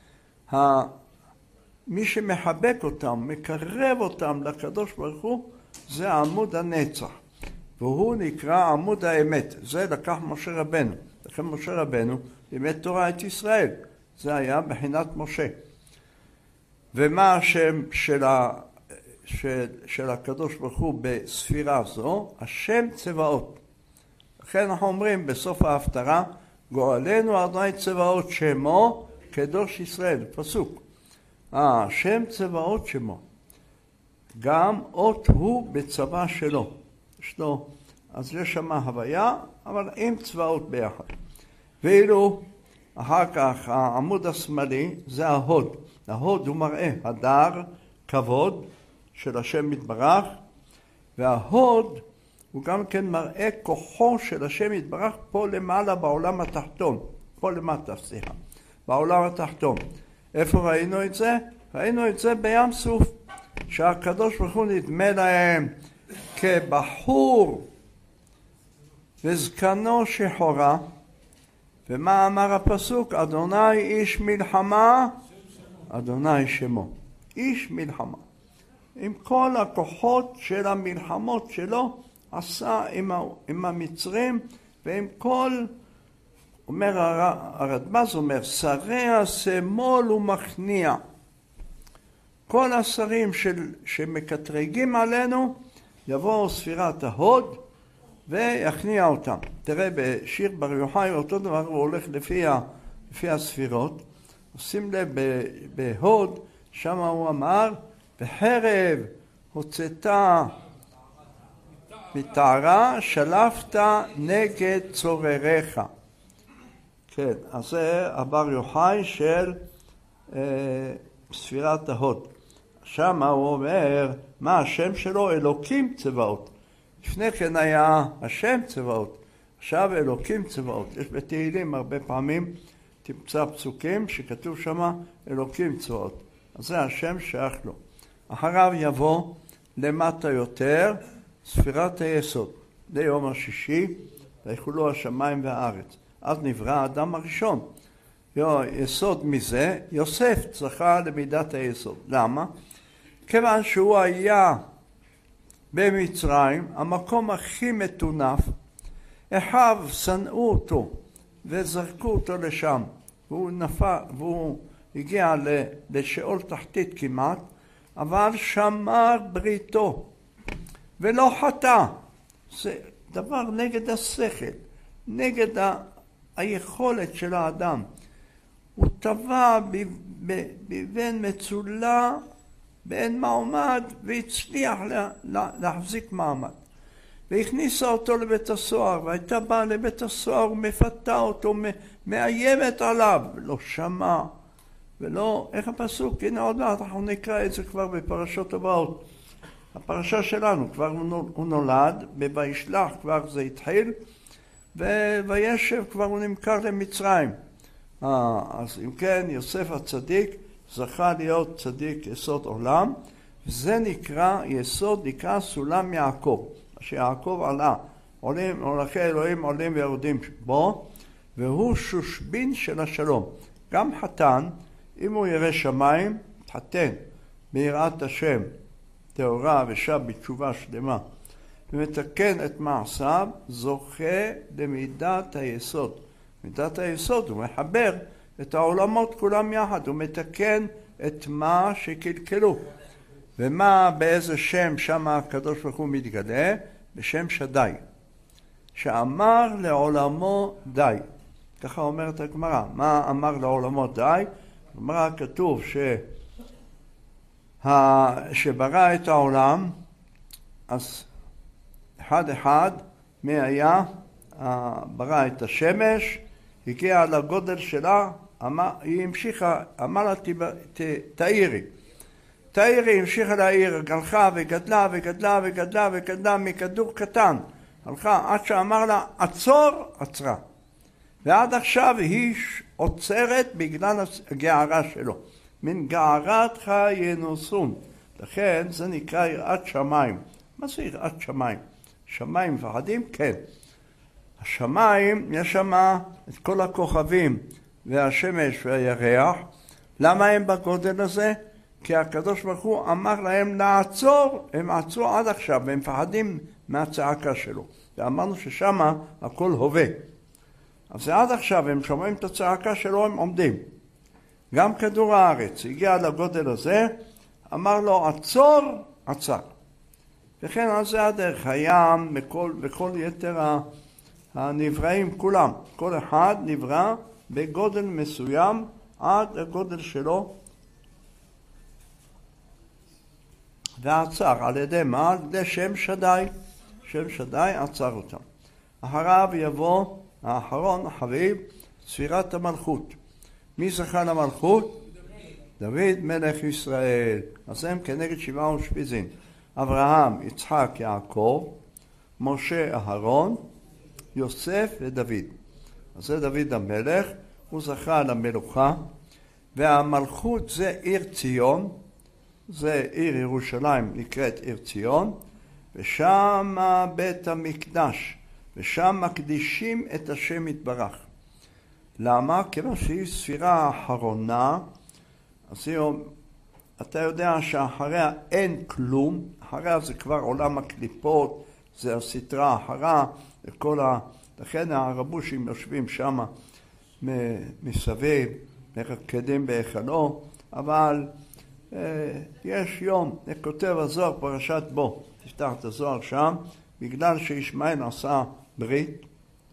מי שמחבק אותם, מקרב אותם לקדוש ברוך הוא, זה עמוד הנצח, והוא נקרא עמוד האמת. זה לקח משה רבנו. לכן משה רבנו לימד תורה את ישראל. זה היה בחינת משה. ומה השם של הקדוש ברוך הוא בספירה זו? השם צבאות. לכן אנחנו אומרים בסוף ההפטרה, גואלנו אדוני צבאות שמו קדוש ישראל. פסוק. השם צבאות שמו. גם אות הוא בצבא שלו. יש לו, אז יש שם הוויה, אבל עם צבאות ביחד. ואילו אחר כך העמוד השמאלי זה ההוד. ההוד הוא מראה הדר, כבוד של השם יתברך, וההוד הוא גם כן מראה כוחו של השם יתברך פה למעלה בעולם התחתון. פה למטה, סליחה. בעולם התחתון. איפה ראינו את זה? ראינו את זה בים סוף. שהקדוש ברוך הוא נדמה להם כבחור וזקנו שחורה. ומה אמר הפסוק? אדוני איש מלחמה, אדוני שמו. איש מלחמה. עם כל הכוחות של המלחמות שלו עשה עם המצרים, ועם כל, אומר הרדב"ז, אומר, שרי השמאל ומכניע. כל השרים שמקטרגים עלינו, יבואו ספירת ההוד ויכניע אותם. תראה בשיר בר יוחאי, אותו דבר הוא הולך לפי הספירות. שים לב בהוד, שם הוא אמר, בחרב הוצאתה מתערה, שלפת נגד צורריך. כן, אז זה הבר יוחאי של ספירת ההוד. שם הוא אומר, מה השם שלו? אלוקים צבאות. לפני כן היה השם צבאות, עכשיו אלוקים צבאות. יש בתהילים הרבה פעמים תמצא פסוקים שכתוב שם אלוקים צבאות. אז זה השם שייך לו. אחריו יבוא למטה יותר ספירת היסוד. זה יום השישי, ויחולו השמיים והארץ. אז נברא האדם הראשון. יסוד מזה, יוסף זכה למידת היסוד. למה? כיוון שהוא היה במצרים, המקום הכי מטונף, אחיו שנאו אותו וזרקו אותו לשם, והוא נפל, והוא הגיע לשאול תחתית כמעט, אבל שמר בריתו ולא חטא. זה דבר נגד השכל, נגד היכולת של האדם. הוא טבע בבן מצולה, באין מעמד, והצליח להחזיק מעמד. והכניסה אותו לבית הסוהר, והייתה באה לבית הסוהר ומפתה אותו, מאיימת עליו, ולא שמע, ולא, איך הפסוק? הנה עוד מעט, אנחנו נקרא את זה כבר בפרשות הבאות. הפרשה שלנו, כבר הוא נולד, בוישלח כבר זה התחיל, וישב כבר הוא נמכר למצרים. אז אם כן, יוסף הצדיק זכה להיות צדיק יסוד עולם, וזה נקרא, יסוד נקרא סולם יעקב. שיעקב עלה, מלאכי אלוהים עולים ויורדים בו, והוא שושבין של השלום. גם חתן, אם הוא ירא שמיים, תחתן ביראת השם, טהורה ושב בתשובה שלמה, ומתקן את מעשיו, זוכה למידת היסוד. מידת היסוד הוא מחבר את העולמות כולם יחד, הוא מתקן את מה שקלקלו. ומה, באיזה שם שם הקדוש ברוך הוא מתגלה? בשם שדי, שאמר לעולמו די. ככה אומרת הגמרא. מה אמר לעולמו די? הגמרא כתוב שברא את העולם, אז אחד מי היה? ברא את השמש, הגיע לגודל שלה, היא המשיכה, אמר לה תאירי. תאירי המשיכה להעיר, הלכה וגדלה וגדלה וגדלה וגדלה מכדור קטן. הלכה עד שאמר לה עצור, עצרה. ועד עכשיו היא עוצרת בגלל הגערה שלו. מן גערתך ינוסון. לכן זה נקרא יראת שמיים. מה זה יראת שמיים? שמיים מפחדים? כן. השמיים, יש שם את כל הכוכבים והשמש והירח. למה הם בגודל הזה? כי הקדוש ברוך הוא אמר להם לעצור, הם עצרו עד עכשיו, והם מפחדים מהצעקה שלו. ואמרנו ששם הכל הווה. אז עד עכשיו הם שומעים את הצעקה שלו, הם עומדים. גם כדור הארץ הגיע לגודל הזה, אמר לו עצור, עצר. וכן על זה הדרך, הים וכל יתר הנבראים כולם. כל אחד נברא בגודל מסוים עד הגודל שלו, ועצר על ידי מה? על ידי שם שדי. שם שדי עצר אותם. אחריו יבוא האחרון, החביב, ספירת המלכות. מי זכה למלכות? דוד מלך ישראל. אז הם כנגד 7 אושפיזין. אברהם, יצחק, יעקב, משה, אהרון, יוסף ודוד. אז זה דוד המלך, הוא זכה למלוכה, והמלכות זה עיר ציון, זה עיר ירושלים נקראת עיר ציון, ושם בית המקדש, ושם מקדישים את השם יתברך. למה? כיוון שהיא ספירה האחרונה, אז אתה יודע שאחריה אין כלום, אחריה זה כבר עולם הקליפות, זה הסתרה אחריה, לכן הרבושים יושבים שם מסביב, מרקדים בהיכלו, אבל יש יום, כותב הזוהר פרשת בו, תפתח את הזוהר שם, בגלל שישמעאל עשה ברית,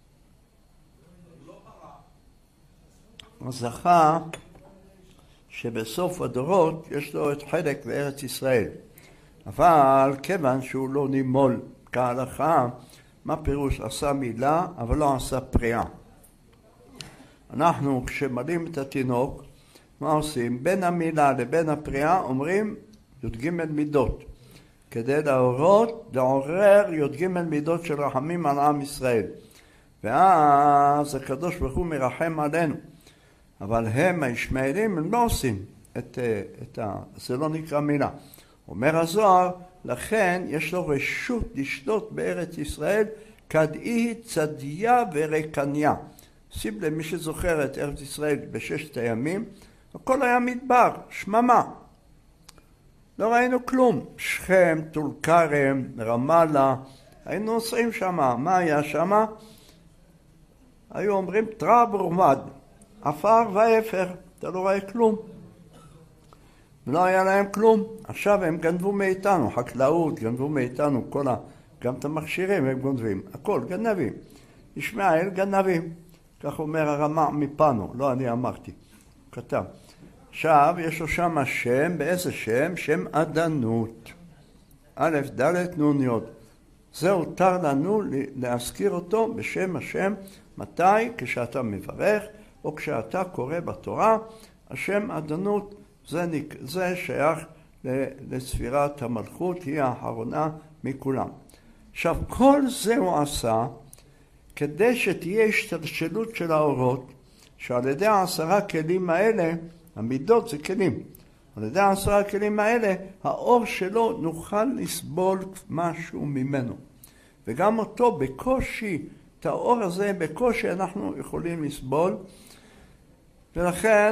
אז זכה שבסוף הדורות יש לו את חלק בארץ ישראל, אבל כיוון שהוא לא נימול כהלכה, מה פירוש? עשה מילה אבל לא עשה פריעה. אנחנו כשמלים את התינוק, מה עושים? בין המילה לבין הפריעה אומרים י"ג מידות, כדי לעורר י"ג מידות של רחמים על עם ישראל, ואז הקדוש ברוך הוא מרחם עלינו. אבל הם הישמעאלים הם לא עושים זה לא נקרא מילה. אומר הזוהר, לכן יש לו רשות לשלוט בארץ ישראל כדאי צדיה ורקניה. שים למי שזוכר את ארץ ישראל בששת הימים, הכל היה מדבר, שממה. לא ראינו כלום. שכם, טול כרם, רמאללה, היינו נוסעים שמה. מה היה שמה? היו אומרים טרב ורמד, עפר ואפר. אתה לא רואה כלום. ולא היה להם כלום. עכשיו הם גנבו מאיתנו, חקלאות, גנבו מאיתנו, גם את המכשירים הם גונבים. הכל, גנבים. ישמעאל גנבים. כך אומר הרמ"א מפנו, לא אני אמרתי. כתב. עכשיו יש לו שם השם, באיזה שם? שם עדנות. א', ד', נ', י'. זה הותר לנו להזכיר אותו בשם השם. מתי? כשאתה מברך או כשאתה קורא בתורה. השם עדנות זה שייך לספירת המלכות, היא האחרונה מכולם. עכשיו כל זה הוא עשה כדי שתהיה השתלשלות של האורות, שעל ידי 10 כלים האלה, המידות זה כלים, על ידי 10 כלים האלה האור שלו נוכל לסבול משהו ממנו. וגם אותו בקושי, את האור הזה בקושי אנחנו יכולים לסבול, ולכן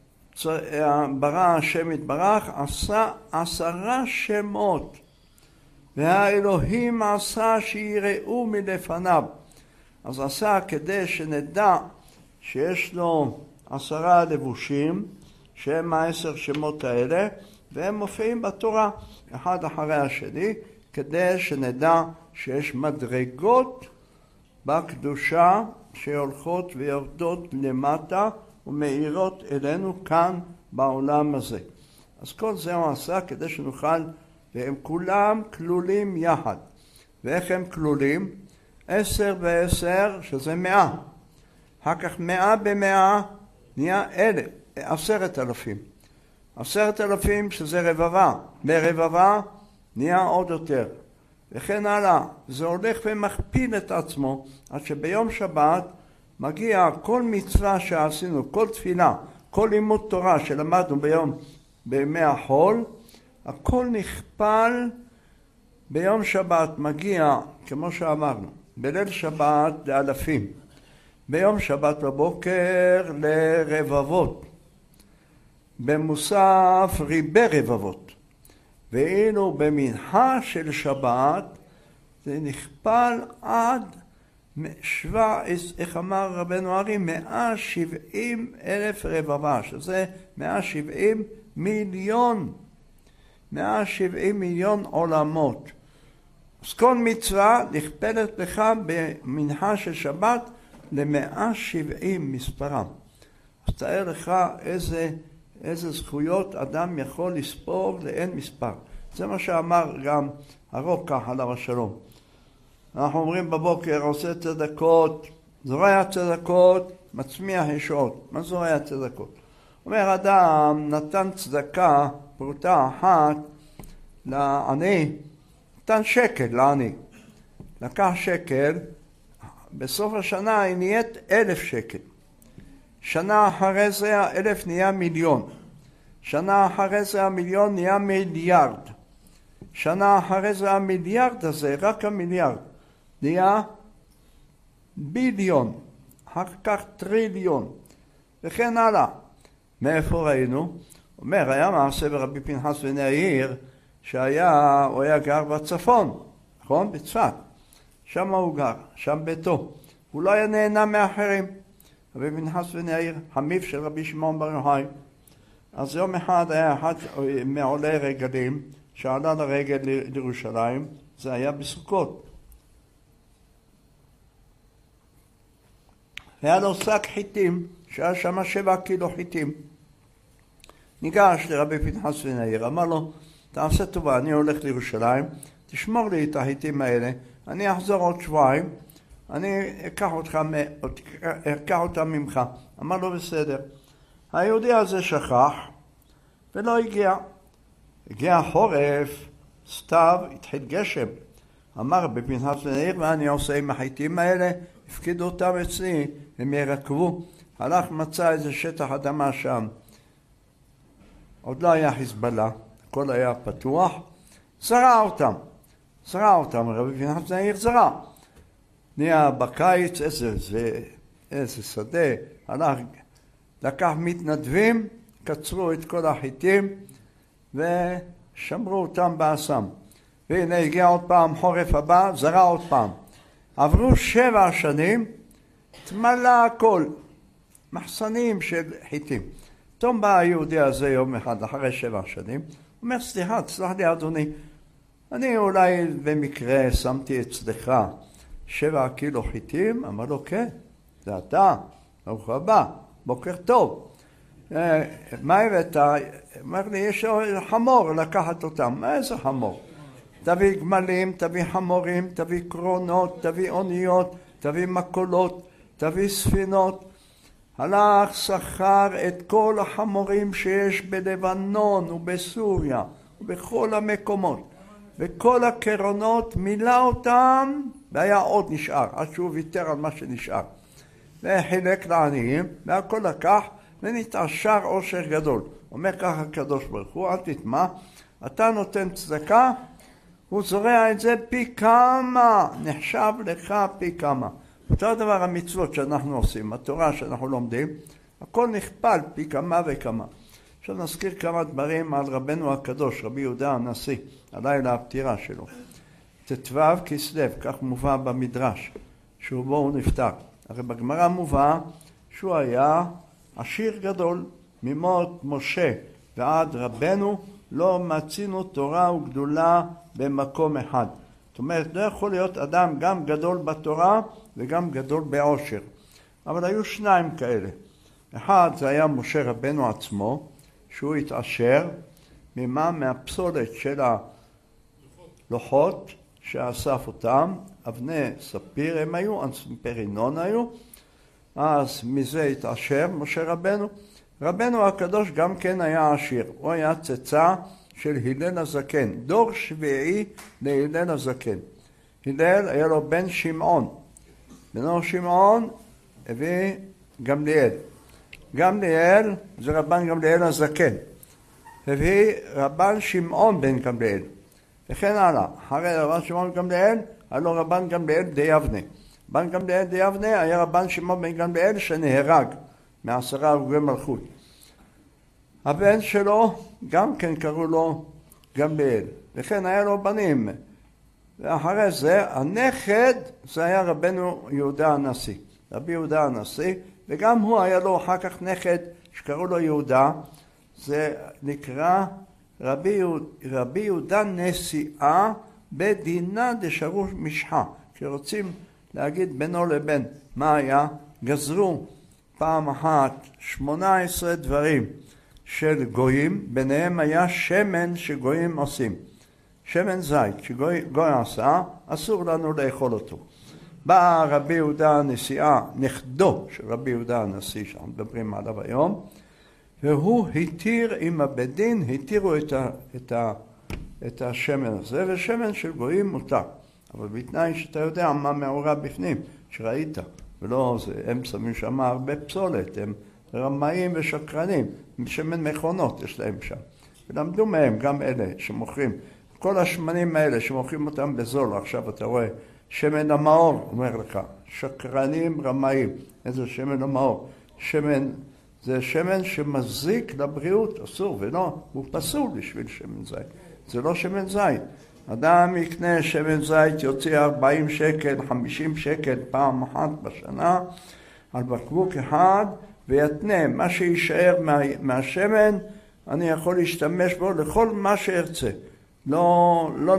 ברא השם יתברך, עשה 10 שמות, והאלוהים עשה שיראו מלפניו. אז עשה כדי שנדע שיש לו 10 לבושים, שהם 10 שמות האלה, והם מופיעים בתורה, אחד אחרי השני, כדי שנדע שיש מדרגות בקדושה שהולכות ויורדות למטה ומאירות אלינו כאן בעולם הזה. אז כל זה הוא עשה כדי שנוכל, והם כולם כלולים יחד. ואיך הם כלולים? 10 ו10 שזה 100. אחר כך 100 ב100 נהיה 10,000. 10,000 שזה רבבה. ברבבה נהיה עוד יותר. וכן הלאה. זה הולך ומכפיל את עצמו עד שביום שבת מגיע כל מצווה שעשינו, כל תפילה, כל לימוד תורה שלמדנו בימי החול, הכל נכפל ביום שבת, מגיע, כמו שאמרנו, בליל שבת לאלפים, ביום שבת בבוקר לרבבות, במוסף ריבי רבבות, ואילו במנחה של שבת זה נכפל עד איך אמר רבנו ארי? 170,000 רבבה, שזה 170 מיליון. 170 מיליון עולמות. אז כל מצווה נכפלת לך במנחה של שבת ל170 מספרם. אז תאר לך איזה זכויות אדם יכול לספור לאין מספר. זה מה שאמר גם הרוקח עליו השלום. אנחנו אומרים בבוקר, עושה צדקות, זורע צדקות, מצמיח ישועות. מה זורע צדקות? אומר אדם נתן צדקה, פרוטה אחת לעני, נתן שקל לעני. לקח שקל, בסוף השנה היא נהיית 1,000 שקל. שנה אחרי זה 1,000 נהיה מיליון. שנה אחרי זה 1,000,000 נהיה מיליארד. שנה אחרי זה המיליארד הזה, רק המיליארד, נהיה ביליון, אחר כך טריליון, וכן הלאה. מאיפה ראינו? אומר, היה מעשה ברבי פנחס בן יאיר, הוא היה גר בצפון, נכון? בצפת. שם הוא גר, שם ביתו. הוא לא היה נהנה מאחרים. רבי פנחס בן יאיר, חמיו של רבי שמעון בר יוחאי. אז יום אחד היה אחד מעולי רגלים, שעלה לרגל לירושלים, זה היה בסוכות. היה לו שק חיטים, שהיה שם 7 קילו חיטים. ניגש לרבי פנחס בן יאיר, אמר לו, תעשה טובה, אני הולך לירושלים, תשמור לי את החיטים האלה, אני אחזור עוד שבועיים, אני אקח אותם ממך. אמר לו, בסדר. היהודי הזה שכח ולא הגיע. הגיע חורף, סתיו, התחיל גשם. אמר רבי פנחס בן יאיר, מה אני עושה עם החיטים האלה? הפקידו אותם אצלי, הם ירקבו. הלך מצא איזה שטח אדמה שם. עוד לא היה חיזבאללה, הכל היה פתוח. זרע אותם, רבי פנחס בן יאיר זרע. נהיה בקיץ, איזה שדה, הלך, לקח מתנדבים, קצרו את כל החיטים ושמרו אותם באסם. והנה הגיע עוד פעם חורף הבא, זרע עוד פעם. עברו 7 שנים, תמלא הכל, מחסנים של חיטים. פתאום בא היהודי הזה יום אחד, אחרי 7 שנים, אומר, סליחה, תסלח לי אדוני, אני אולי במקרה שמתי אצלך 7 קילו חיטים, אמר לו, כן, זה אתה, ברוך הבא, בוקר טוב. מה הבאת? אמר לי, יש חמור לקחת אותם. מה איזה חמור? תביא גמלים, תביא חמורים, תביא קרונות, תביא אוניות, תביא מקולות, תביא ספינות. הלך, שכר את כל החמורים שיש בלבנון ובסוריה ובכל המקומות. וכל הקרונות מילא אותם, והיה עוד נשאר, עד שהוא ויתר על מה שנשאר. וחילק לעניים, והכל לקח, ונתעשר עושר גדול. אומר ככה הקדוש ברוך הוא, אל תטמע, אתה נותן צדקה, הוא זורע את זה פי כמה, נחשב לך פי כמה. אותו דבר המצוות שאנחנו עושים, התורה שאנחנו לומדים, הכל נכפל פי כמה וכמה. עכשיו נזכיר כמה דברים על רבנו הקדוש, רבי יהודה הנשיא, הלילה הפטירה שלו. ט"ו כסלו, כך מובא במדרש, שבו הוא נפטר. הרי בגמרא מובא שהוא היה עשיר גדול, ממות משה ועד רבנו לא מצינו תורה וגדולה במקום אחד. זאת אומרת, לא יכול להיות אדם גם גדול בתורה וגם גדול בעושר. אבל היו 2 כאלה. אחד זה היה משה רבנו עצמו, שהוא התעשר ממה? מהפסולת של הלוחות שאסף אותם, אבני ספיר הם היו, אנספרינון היו, אז מזה התעשר משה רבנו. רבנו הקדוש גם כן היה עשיר, הוא היה צאצא של הלל הזקן, דור שביעי להלל הזקן. הלל היה לו בן שמעון, בנו שמעון הביא גמליאל. גמליאל זה רבן גמליאל הזקן, הביא רבן שמעון בן גמליאל, וכן הלאה. אחרי רבן שמעון גמליאל היה לו רבן גמליאל דיבנה. רבן גמליאל דיבנה היה רבן שמעון בן גמליאל שנהרג מ10 הרוגי מלכות. הבן שלו גם כן קראו לו גמליאל, וכן היה לו בנים. ואחרי זה הנכד זה היה רבנו יהודה הנשיא, רבי יהודה הנשיא, וגם הוא היה לו אחר כך נכד שקראו לו יהודה, זה נקרא רבי יהודה נשיאה בדינה דשרוש משחה. כשרוצים להגיד בינו לבין מה היה, גזרו פעם אחת 18 דברים של גויים, ביניהם היה שמן שגויים עושים. שמן זית שגוי עשה, אסור לנו לאכול אותו. בא רבי יהודה הנשיאה, נכדו של רבי יהודה הנשיא שאנחנו מדברים עליו היום, והוא התיר עם הבית דין, התירו את השמן הזה, ושמן של גויים מותר. אבל בתנאי שאתה יודע מה מעורב בפנים, שראית, ולא זה, הם שמים שם הרבה פסולת, הם רמאים ושקרנים, שמן מכונות יש להם שם. ולמדו מהם גם אלה שמוכרים, כל השמנים האלה שמוכרים אותם בזול, עכשיו אתה רואה, שמן המאור, אומר לך, שקרנים רמאים, איזה שמן המאור, שמן, זה שמן שמזיק לבריאות, אסור, ולא, הוא פסול בשביל שמן זית, זה לא שמן זית. אדם יקנה שמן זית, יוציא 40 שקל, 50 שקל פעם אחת בשנה, על בקבוק אחד, ויתנה, מה שישאר מהשמן, אני יכול להשתמש בו לכל מה שארצה. לא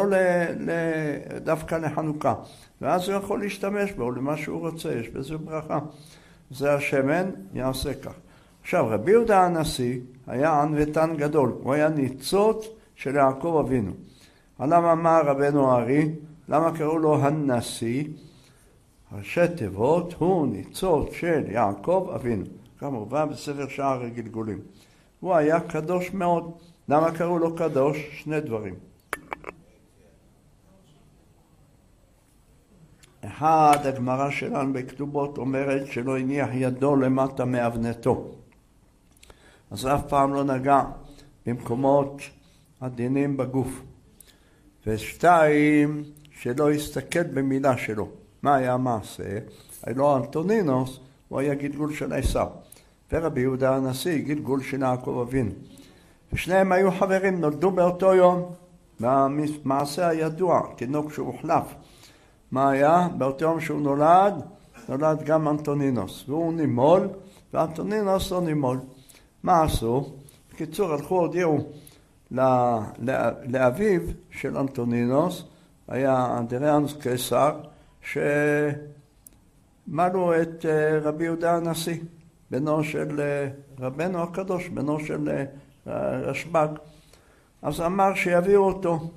דווקא לחנוכה. ואז הוא יכול להשתמש בו למה שהוא רוצה, יש בזה ברכה. זה השמן, יעשה כך. עכשיו, רבי יהודה הנשיא היה ענוותן גדול, הוא היה ניצוץ של יעקב אבינו. עליו אמר רבנו הארי, למה קראו לו הנשיא? ראשי תיבות הוא ניצוץ של יעקב אבינו. כמובן בספר שער הגלגולים. הוא היה קדוש מאוד. למה קראו לו קדוש? 2 דברים. אחד, הגמרא שלנו בכתובות אומרת שלא הניח ידו למטה מאבנתו. אז אף פעם לא נגע במקומות עדינים בגוף. ו2, שלא הסתכל במילה שלו. מה היה המעשה? היה לו אנטונינוס, הוא היה גלגול של עשיו. ורבי יהודה הנשיא, גלגול של יעקב אבינו. ושניהם היו חברים, נולדו באותו יום, והמעשה הידוע, תינוק שהוחלף. מה היה? באותו יום שהוא נולד גם אנטונינוס, והוא נימול, ואנטונינוס לא נימול. מה עשו? בקיצור, הלכו, הודיעו לאביו של אנטונינוס, היה אדריאנוס קיסר, שמלו את רבי יהודה הנשיא, בנו של רבנו הקדוש, בנו של רשב"ג. אז אמר שיביאו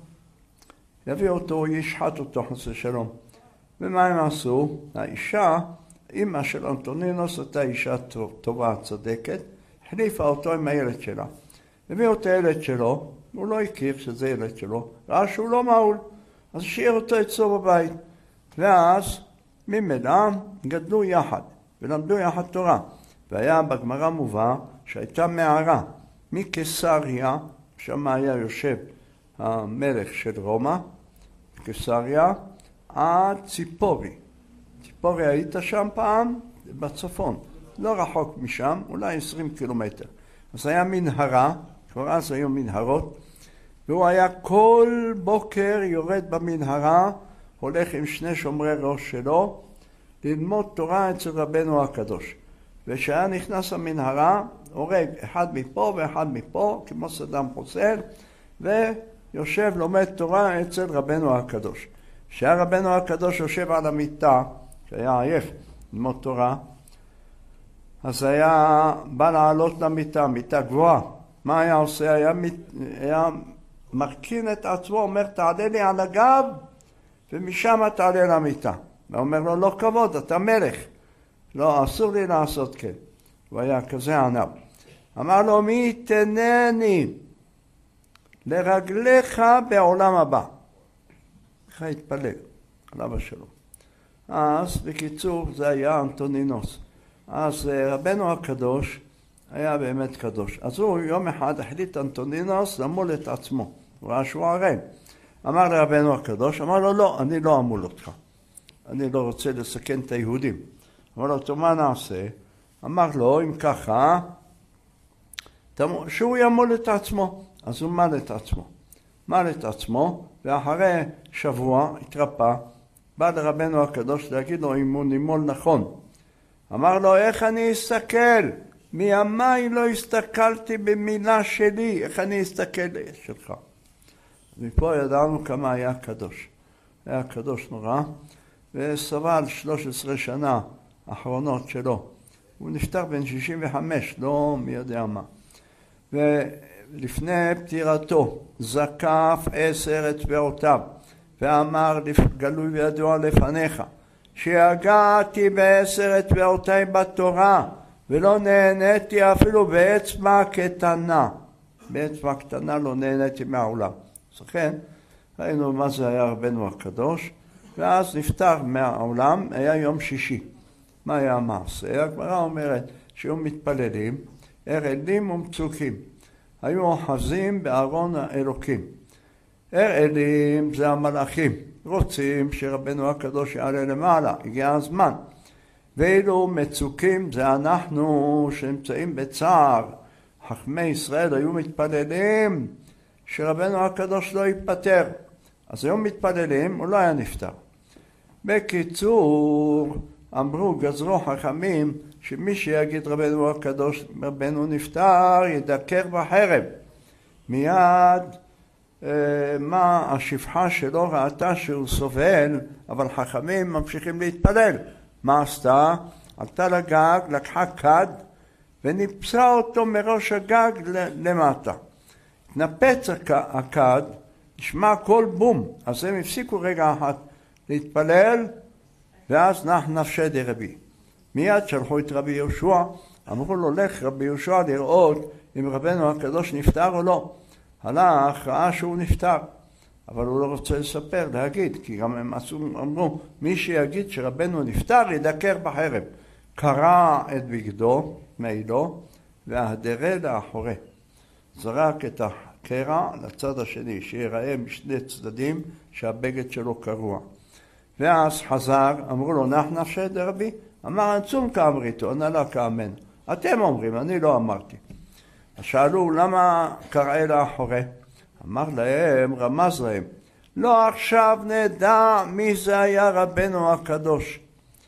אותו, ישחט אותו, חס ושלום. ומה הם עשו? האישה, אמא של אנטונינוס, הייתה אישה טובה, צודקת, החליפה אותו עם הילד שלה. הביאו את הילד שלו, הוא לא הכיר שזה ילד שלו, ראה שהוא לא מעול, אז השאיר אותו אצלו בבית. ואז ממילא גדלו יחד, ולמדו יחד תורה. והיה בגמרא מובא שהייתה מערה מקיסריה, שם היה יושב המלך של רומא, קיסריה, עד ציפורי. ציפורי היית שם פעם? בצפון. לא רחוק משם, אולי 20 קילומטר. אז היה מנהרה, כבר אז היו מנהרות, והוא היה כל בוקר יורד במנהרה, הולך עם שני שומרי ראש שלו, ללמוד תורה אצל רבנו הקדוש. וכשהיה נכנס למנהרה, הורג אחד מפה ואחד מפה, כמו סדאם חוסיין, ויושב לומד תורה אצל רבנו הקדוש. כשהיה רבנו הקדוש יושב על המיטה, שהיה עייף ללמוד תורה, אז היה בא לעלות למיטה, מיטה גבוהה. מה היה עושה? היה מרכין את עצמו, אומר תעלה לי על הגב, ומשם תעלה למיטה. ואומר לו לא כבוד, אתה מלך. לא, אסור לי לעשות כן. הוא היה כזה ענב. אמר לו מי יתנני לרגליך בעולם הבא. איך התפלל על אבא שלו. אז בקיצור זה היה אנטונינוס. אז רבנו הקדוש היה באמת קדוש. אז הוא יום אחד החליט אנטונינוס למול את עצמו. הוא ראה שהוא ערם. אמר לרבנו הקדוש, אמר לו לא, אני לא אמול אותך. אני לא רוצה לסכן את היהודים. אמר לו, טוב, מה נעשה? אמר לו, אם ככה, שהוא ימול את עצמו. אז הוא מל את עצמו, ואחרי שבוע התרפא, בא לרבנו הקדוש להגיד לו אם הוא נימול נכון. אמר לו, איך אני אסתכל? מימיי לא הסתכלתי במילה שלי, איך אני אסתכל שלך? מפה ידענו כמה היה קדוש. היה קדוש נורא, וסבל 13 שנה האחרונות שלו. הוא נפטר בן 65, לא מי יודע מה. ולפני פטירתו זקף 10 אצבעותיו, ואמר גלוי וידוע לפניך, שיגעתי ב10 אצבעותיי בתורה, ולא נהניתי אפילו באצבע קטנה. באצבע קטנה לא נהניתי מהעולם. אז לכן, ראינו מה זה היה רבנו הקדוש, ואז נפטר מהעולם, היה יום שישי. מה היה המעשה? הגמרא אומרת שהיו מתפללים, אראלים ומצוקים. היו אוחזים בארון האלוקים. אראלים זה המלאכים, רוצים שרבנו הקדוש יעלה למעלה, הגיע הזמן. ואילו מצוקים זה אנחנו שנמצאים בצער. חכמי ישראל היו מתפללים שרבנו הקדוש לא ייפטר. אז היו מתפללים, הוא לא היה נפטר. בקיצור, אמרו, גזרו חכמים, שמי שיגיד רבנו הקדוש, רבנו נפטר, ידקר בחרב. מיד, מה השפחה שלו ראתה שהוא סובל, אבל חכמים ממשיכים להתפלל. מה עשתה? עלתה לגג, לקחה כד, וניפסה אותו מראש הגג למטה. התנפץ הכד, נשמע כל בום, אז הם הפסיקו רגע אחת להתפלל, ואז נח נפשי דרבי. מיד שלחו את רבי יהושע, אמרו לו, לך רבי יהושע לראות אם רבנו הקדוש נפטר או לא. הלך, ראה שהוא נפטר, אבל הוא לא רוצה לספר, להגיד, כי גם הם אמרו, מי שיגיד שרבנו נפטר ידקר בחרב. קרע את בגדו, מעילו, והדרה לאחורי. זרק את הקרע לצד השני, שיראה משני צדדים שהבגד שלו קרוע. ואז חזר, אמרו לו, נח נפשי דרבי? אמר, אנצום כאמריתו, נעלה כאמן. אתם אומרים, אני לא אמרתי. שאלו, למה קרעה לאחורי? אמר להם, רמז להם, לא עכשיו נדע מי זה היה רבנו הקדוש.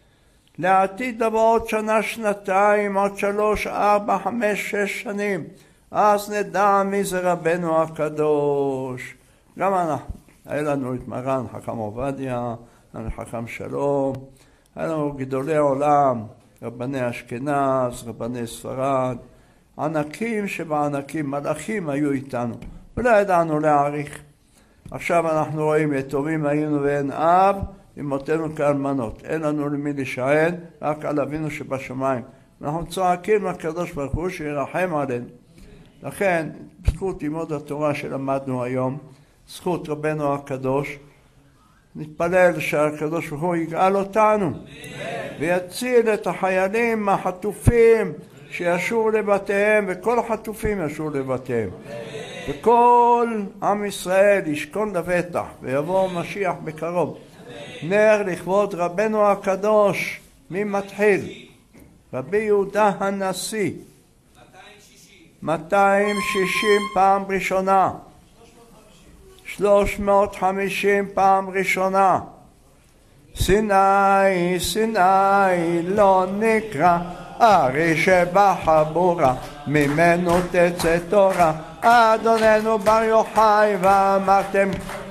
לעתיד לבוא עוד שנה, שנתיים, עוד 3, 4, 5, 6 שנים, אז נדע מי זה רבנו הקדוש. גם אנחנו, היה לנו את מרן חכם עובדיה, חכם שלום, היה לנו גדולי עולם, רבני אשכנז, רבני ספרד, ענקים שבענקים, מלאכים היו איתנו, ולא ידענו להעריך. עכשיו אנחנו רואים יתומים היינו ואין אב, אמותינו כאלמנות, אין לנו למי לשען, רק על אבינו שבשמיים. אנחנו צועקים לקדוש ברוך הוא שירחם עלינו. לכן, בזכות לימוד התורה שלמדנו היום, זכות רבנו הקדוש, נתפלל שהקדוש ברוך הוא יגאל אותנו ויציל את החיילים החטופים שישור לבתיהם, וכל החטופים ישור לבתיהם, וכל עם ישראל ישכון לבטח ויבוא משיח בקרוב. נר לכבוד רבנו הקדוש. מי מתחיל? רבי יהודה הנשיא. 260 פעם ראשונה. 350 פעם ראשונה. סיני סיני לא נקרא, הרי שבחבורה ממנו תצא תורה. אדוננו בר יוחאי ואמרתם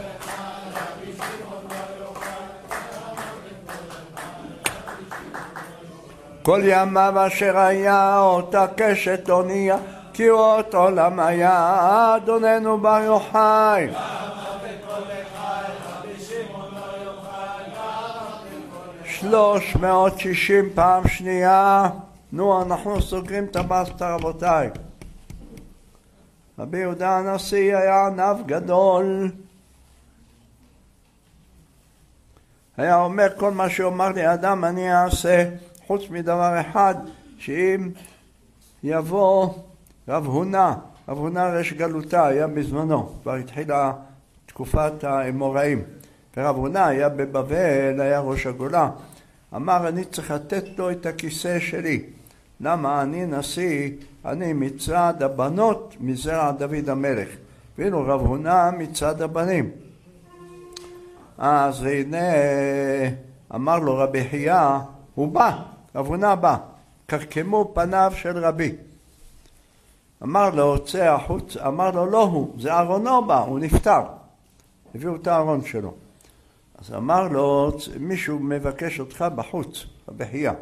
כל ימיו אשר היה אותה קשת אונייה, כי הוא אות עולם היה. אדוננו בר יוחאי 360 פעם שנייה. נו, אנחנו סוגרים את הבסטה רבותיי. רבי יהודה הנשיא היה ענב גדול, היה אומר כל מה שאומר לי אדם אני אעשה, חוץ מדבר אחד, שאם יבוא רב הונא, רב הונא רש גלותה היה בזמנו, כבר התחילה תקופת האמוראים, ורב הונא היה בבבל, היה ראש הגולה, אמר אני צריך לתת לו את הכיסא שלי. למה? אני נשיא, אני מצד הבנות מזרע דוד המלך, ואילו רב הונא מצד הבנים. אז הנה אמר לו רבי חייא, הוא בא, רב הונא בא, קרקמו פניו של רבי. אמר לו צא החוץ, אמר לו לא הוא, זה ארונו בא, הוא נפטר, הביאו את הארון שלו. אז אמר לו מישהו מבקש אותך בחוץ, רבי חייא.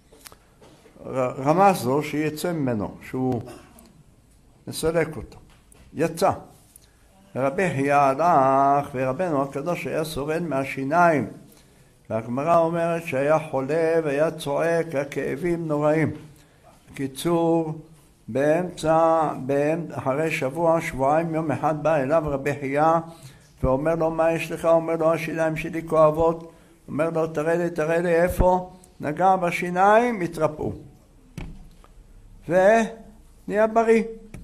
רמז לו שיצא ממנו, שהוא נסלק אותו. יצא. רבי חייא הלך, ורבנו הקדוש היה סובל מהשיניים. והגמרא אומרת שהיה חולה והיה צועק, הכאבים נוראים. בקיצור, אחרי שבוע, שבועיים, יום אחד בא אליו רבי חייא, ואומר לו מה יש לך? אומר לו השיניים שלי כואבות. אומר לו תראה לי איפה? נגע בשיניים, התרפאו. ונהיה בריא.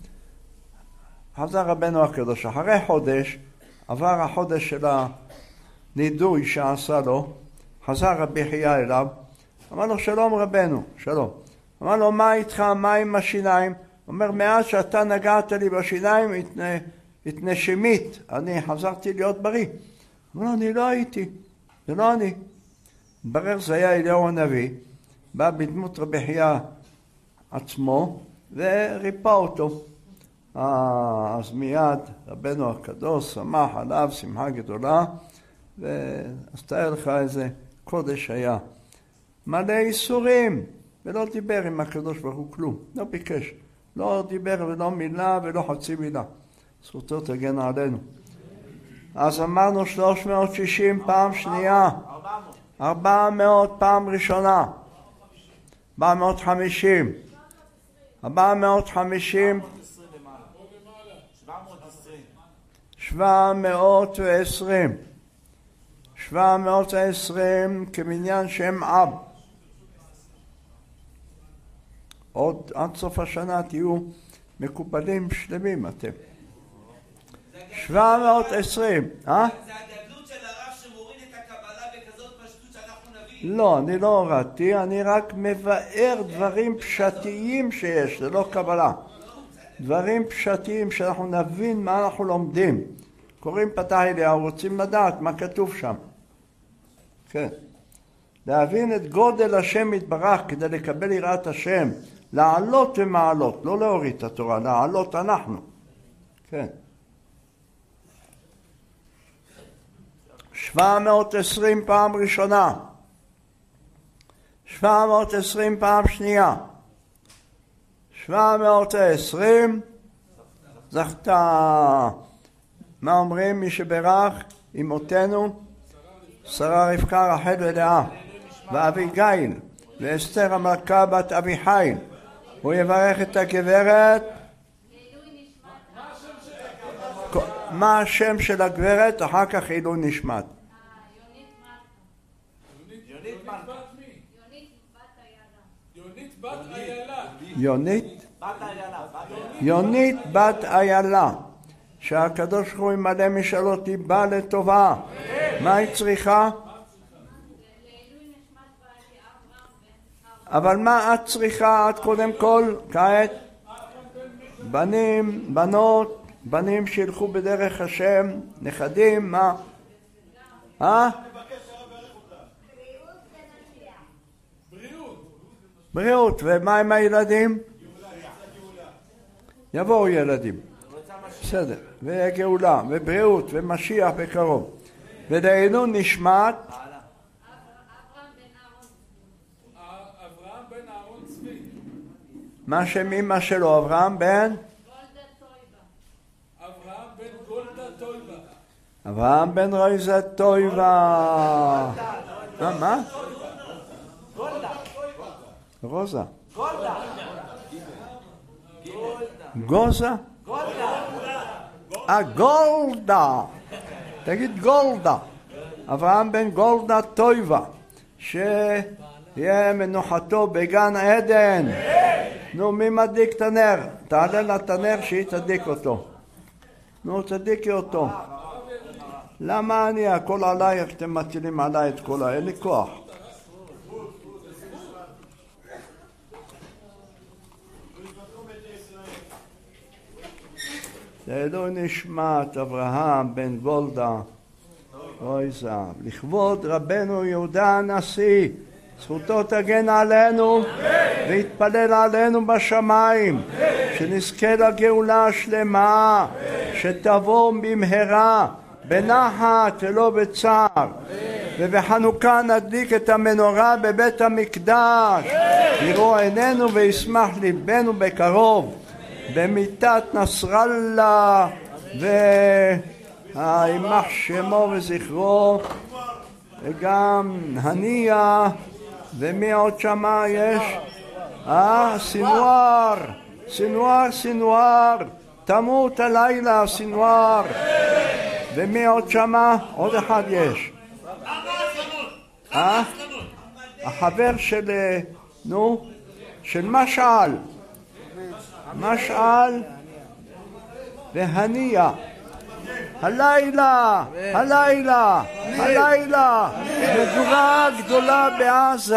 חזר רבנו הקדוש. אחרי חודש, עבר החודש של הנידוי שעשה לו, חזר רבי חייא אליו, אמר לו שלום רבנו, שלום. אמר לו מה איתך, מה עם השיניים? אומר מאז שאתה נגעת לי בשיניים התנשמית, אני חזרתי להיות בריא. אמר לו אני לא הייתי, זה לא אני. ברר זה היה אליהו הנביא, בא בדמות רבי חייא עצמו וריפא אותו. אז מיד רבנו הקדוש שמח עליו שמחה גדולה, ואז תאר לך איזה קודש היה. מלא איסורים, ולא דיבר עם הקדוש ברוך הוא כלום, לא ביקש. לא דיבר ולא מילה ולא חצי מילה. זכותו תגן עלינו. אז אמרנו 360 פעם שנייה. 400 פעם ראשונה. 450. 450. 720. 720 כמניין שם אב. עוד עד סוף השנה תהיו מקופלים שלמים אתם. 720. זה הגדלות של הרב שמוריד את הקבלה בכזאת פשטות שאנחנו נבין. לא, אני לא הורדתי, אני רק מבאר דברים פשטיים שיש, זה לא קבלה. דברים פשטיים שאנחנו נבין מה אנחנו לומדים. קוראים פתח אליהו, רוצים לדעת מה כתוב שם. כן. להבין את גודל השם יתברך כדי לקבל יראת השם, לעלות ומעלות, לא להוריד את התורה, לעלות אנחנו. כן. 720 פעם ראשונה, 720 פעם שנייה, 720 זכתה. מה אומרים מי שברך אמותינו? שרה, רבקה, רחל ולאה ואביגיל ואסתר המלכה בת אביחיל. הוא יברך את הגברת. מה השם של הגברת? אחר כך עילוי נשמת. יונית בת איילה, שהקדוש ברוך הוא ימלא משאלות ליבה לטובה. מה היא צריכה? אבל מה את צריכה? את קודם כל, כעת, בנים, בנות, בנים שילכו בדרך השם, נכדים, מה? בריאות. ומה עם הילדים? יבואו ילדים. בסדר. וגאולה, ובריאות, ומשיח בקרוב. ודענו נשמת אברהם בן אהרון צבי. מה שם אמא שלו? אברהם בן? אברהם בן גולדה טויבה. אברהם בן רויזה טויבה. מה? רוזה. גוזה? גולדה. תגיד גולדה. אברהם בן גולדה טויבה, שיהיה מנוחתו בגן עדן. נו, מי מדליק את הנר? תעלה לה את הנר שהיא תדליק אותו. נו, תדליקי אותו. למה אני? הכל עליי, אתם מטילים עליי את כל אין לי כוח. לעילוי נשמת אברהם בן גולדה רויזה, לכבוד רבנו יהודה הנשיא, זכותו תגן עלינו ויתפלל עלינו בשמיים, שנזכה לגאולה השלמה שתבוא במהרה בנחת ולא בצער. ובחנוכה נדליק את המנורה בבית המקדש, יראו עינינו וישמח ליבנו בקרוב. במיתת נסראללה והימח שמו וזכרו, וגם הנייה, ומי עוד שמה יש? סינואר, תמות הלילה סינואר. ומי עוד שמה? עוד אחד יש. החבר של של משעל והנייה. הלילה מדורה גדולה בעזה,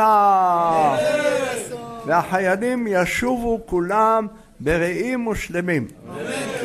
והחיילים ישובו כולם בריאים ושלמים.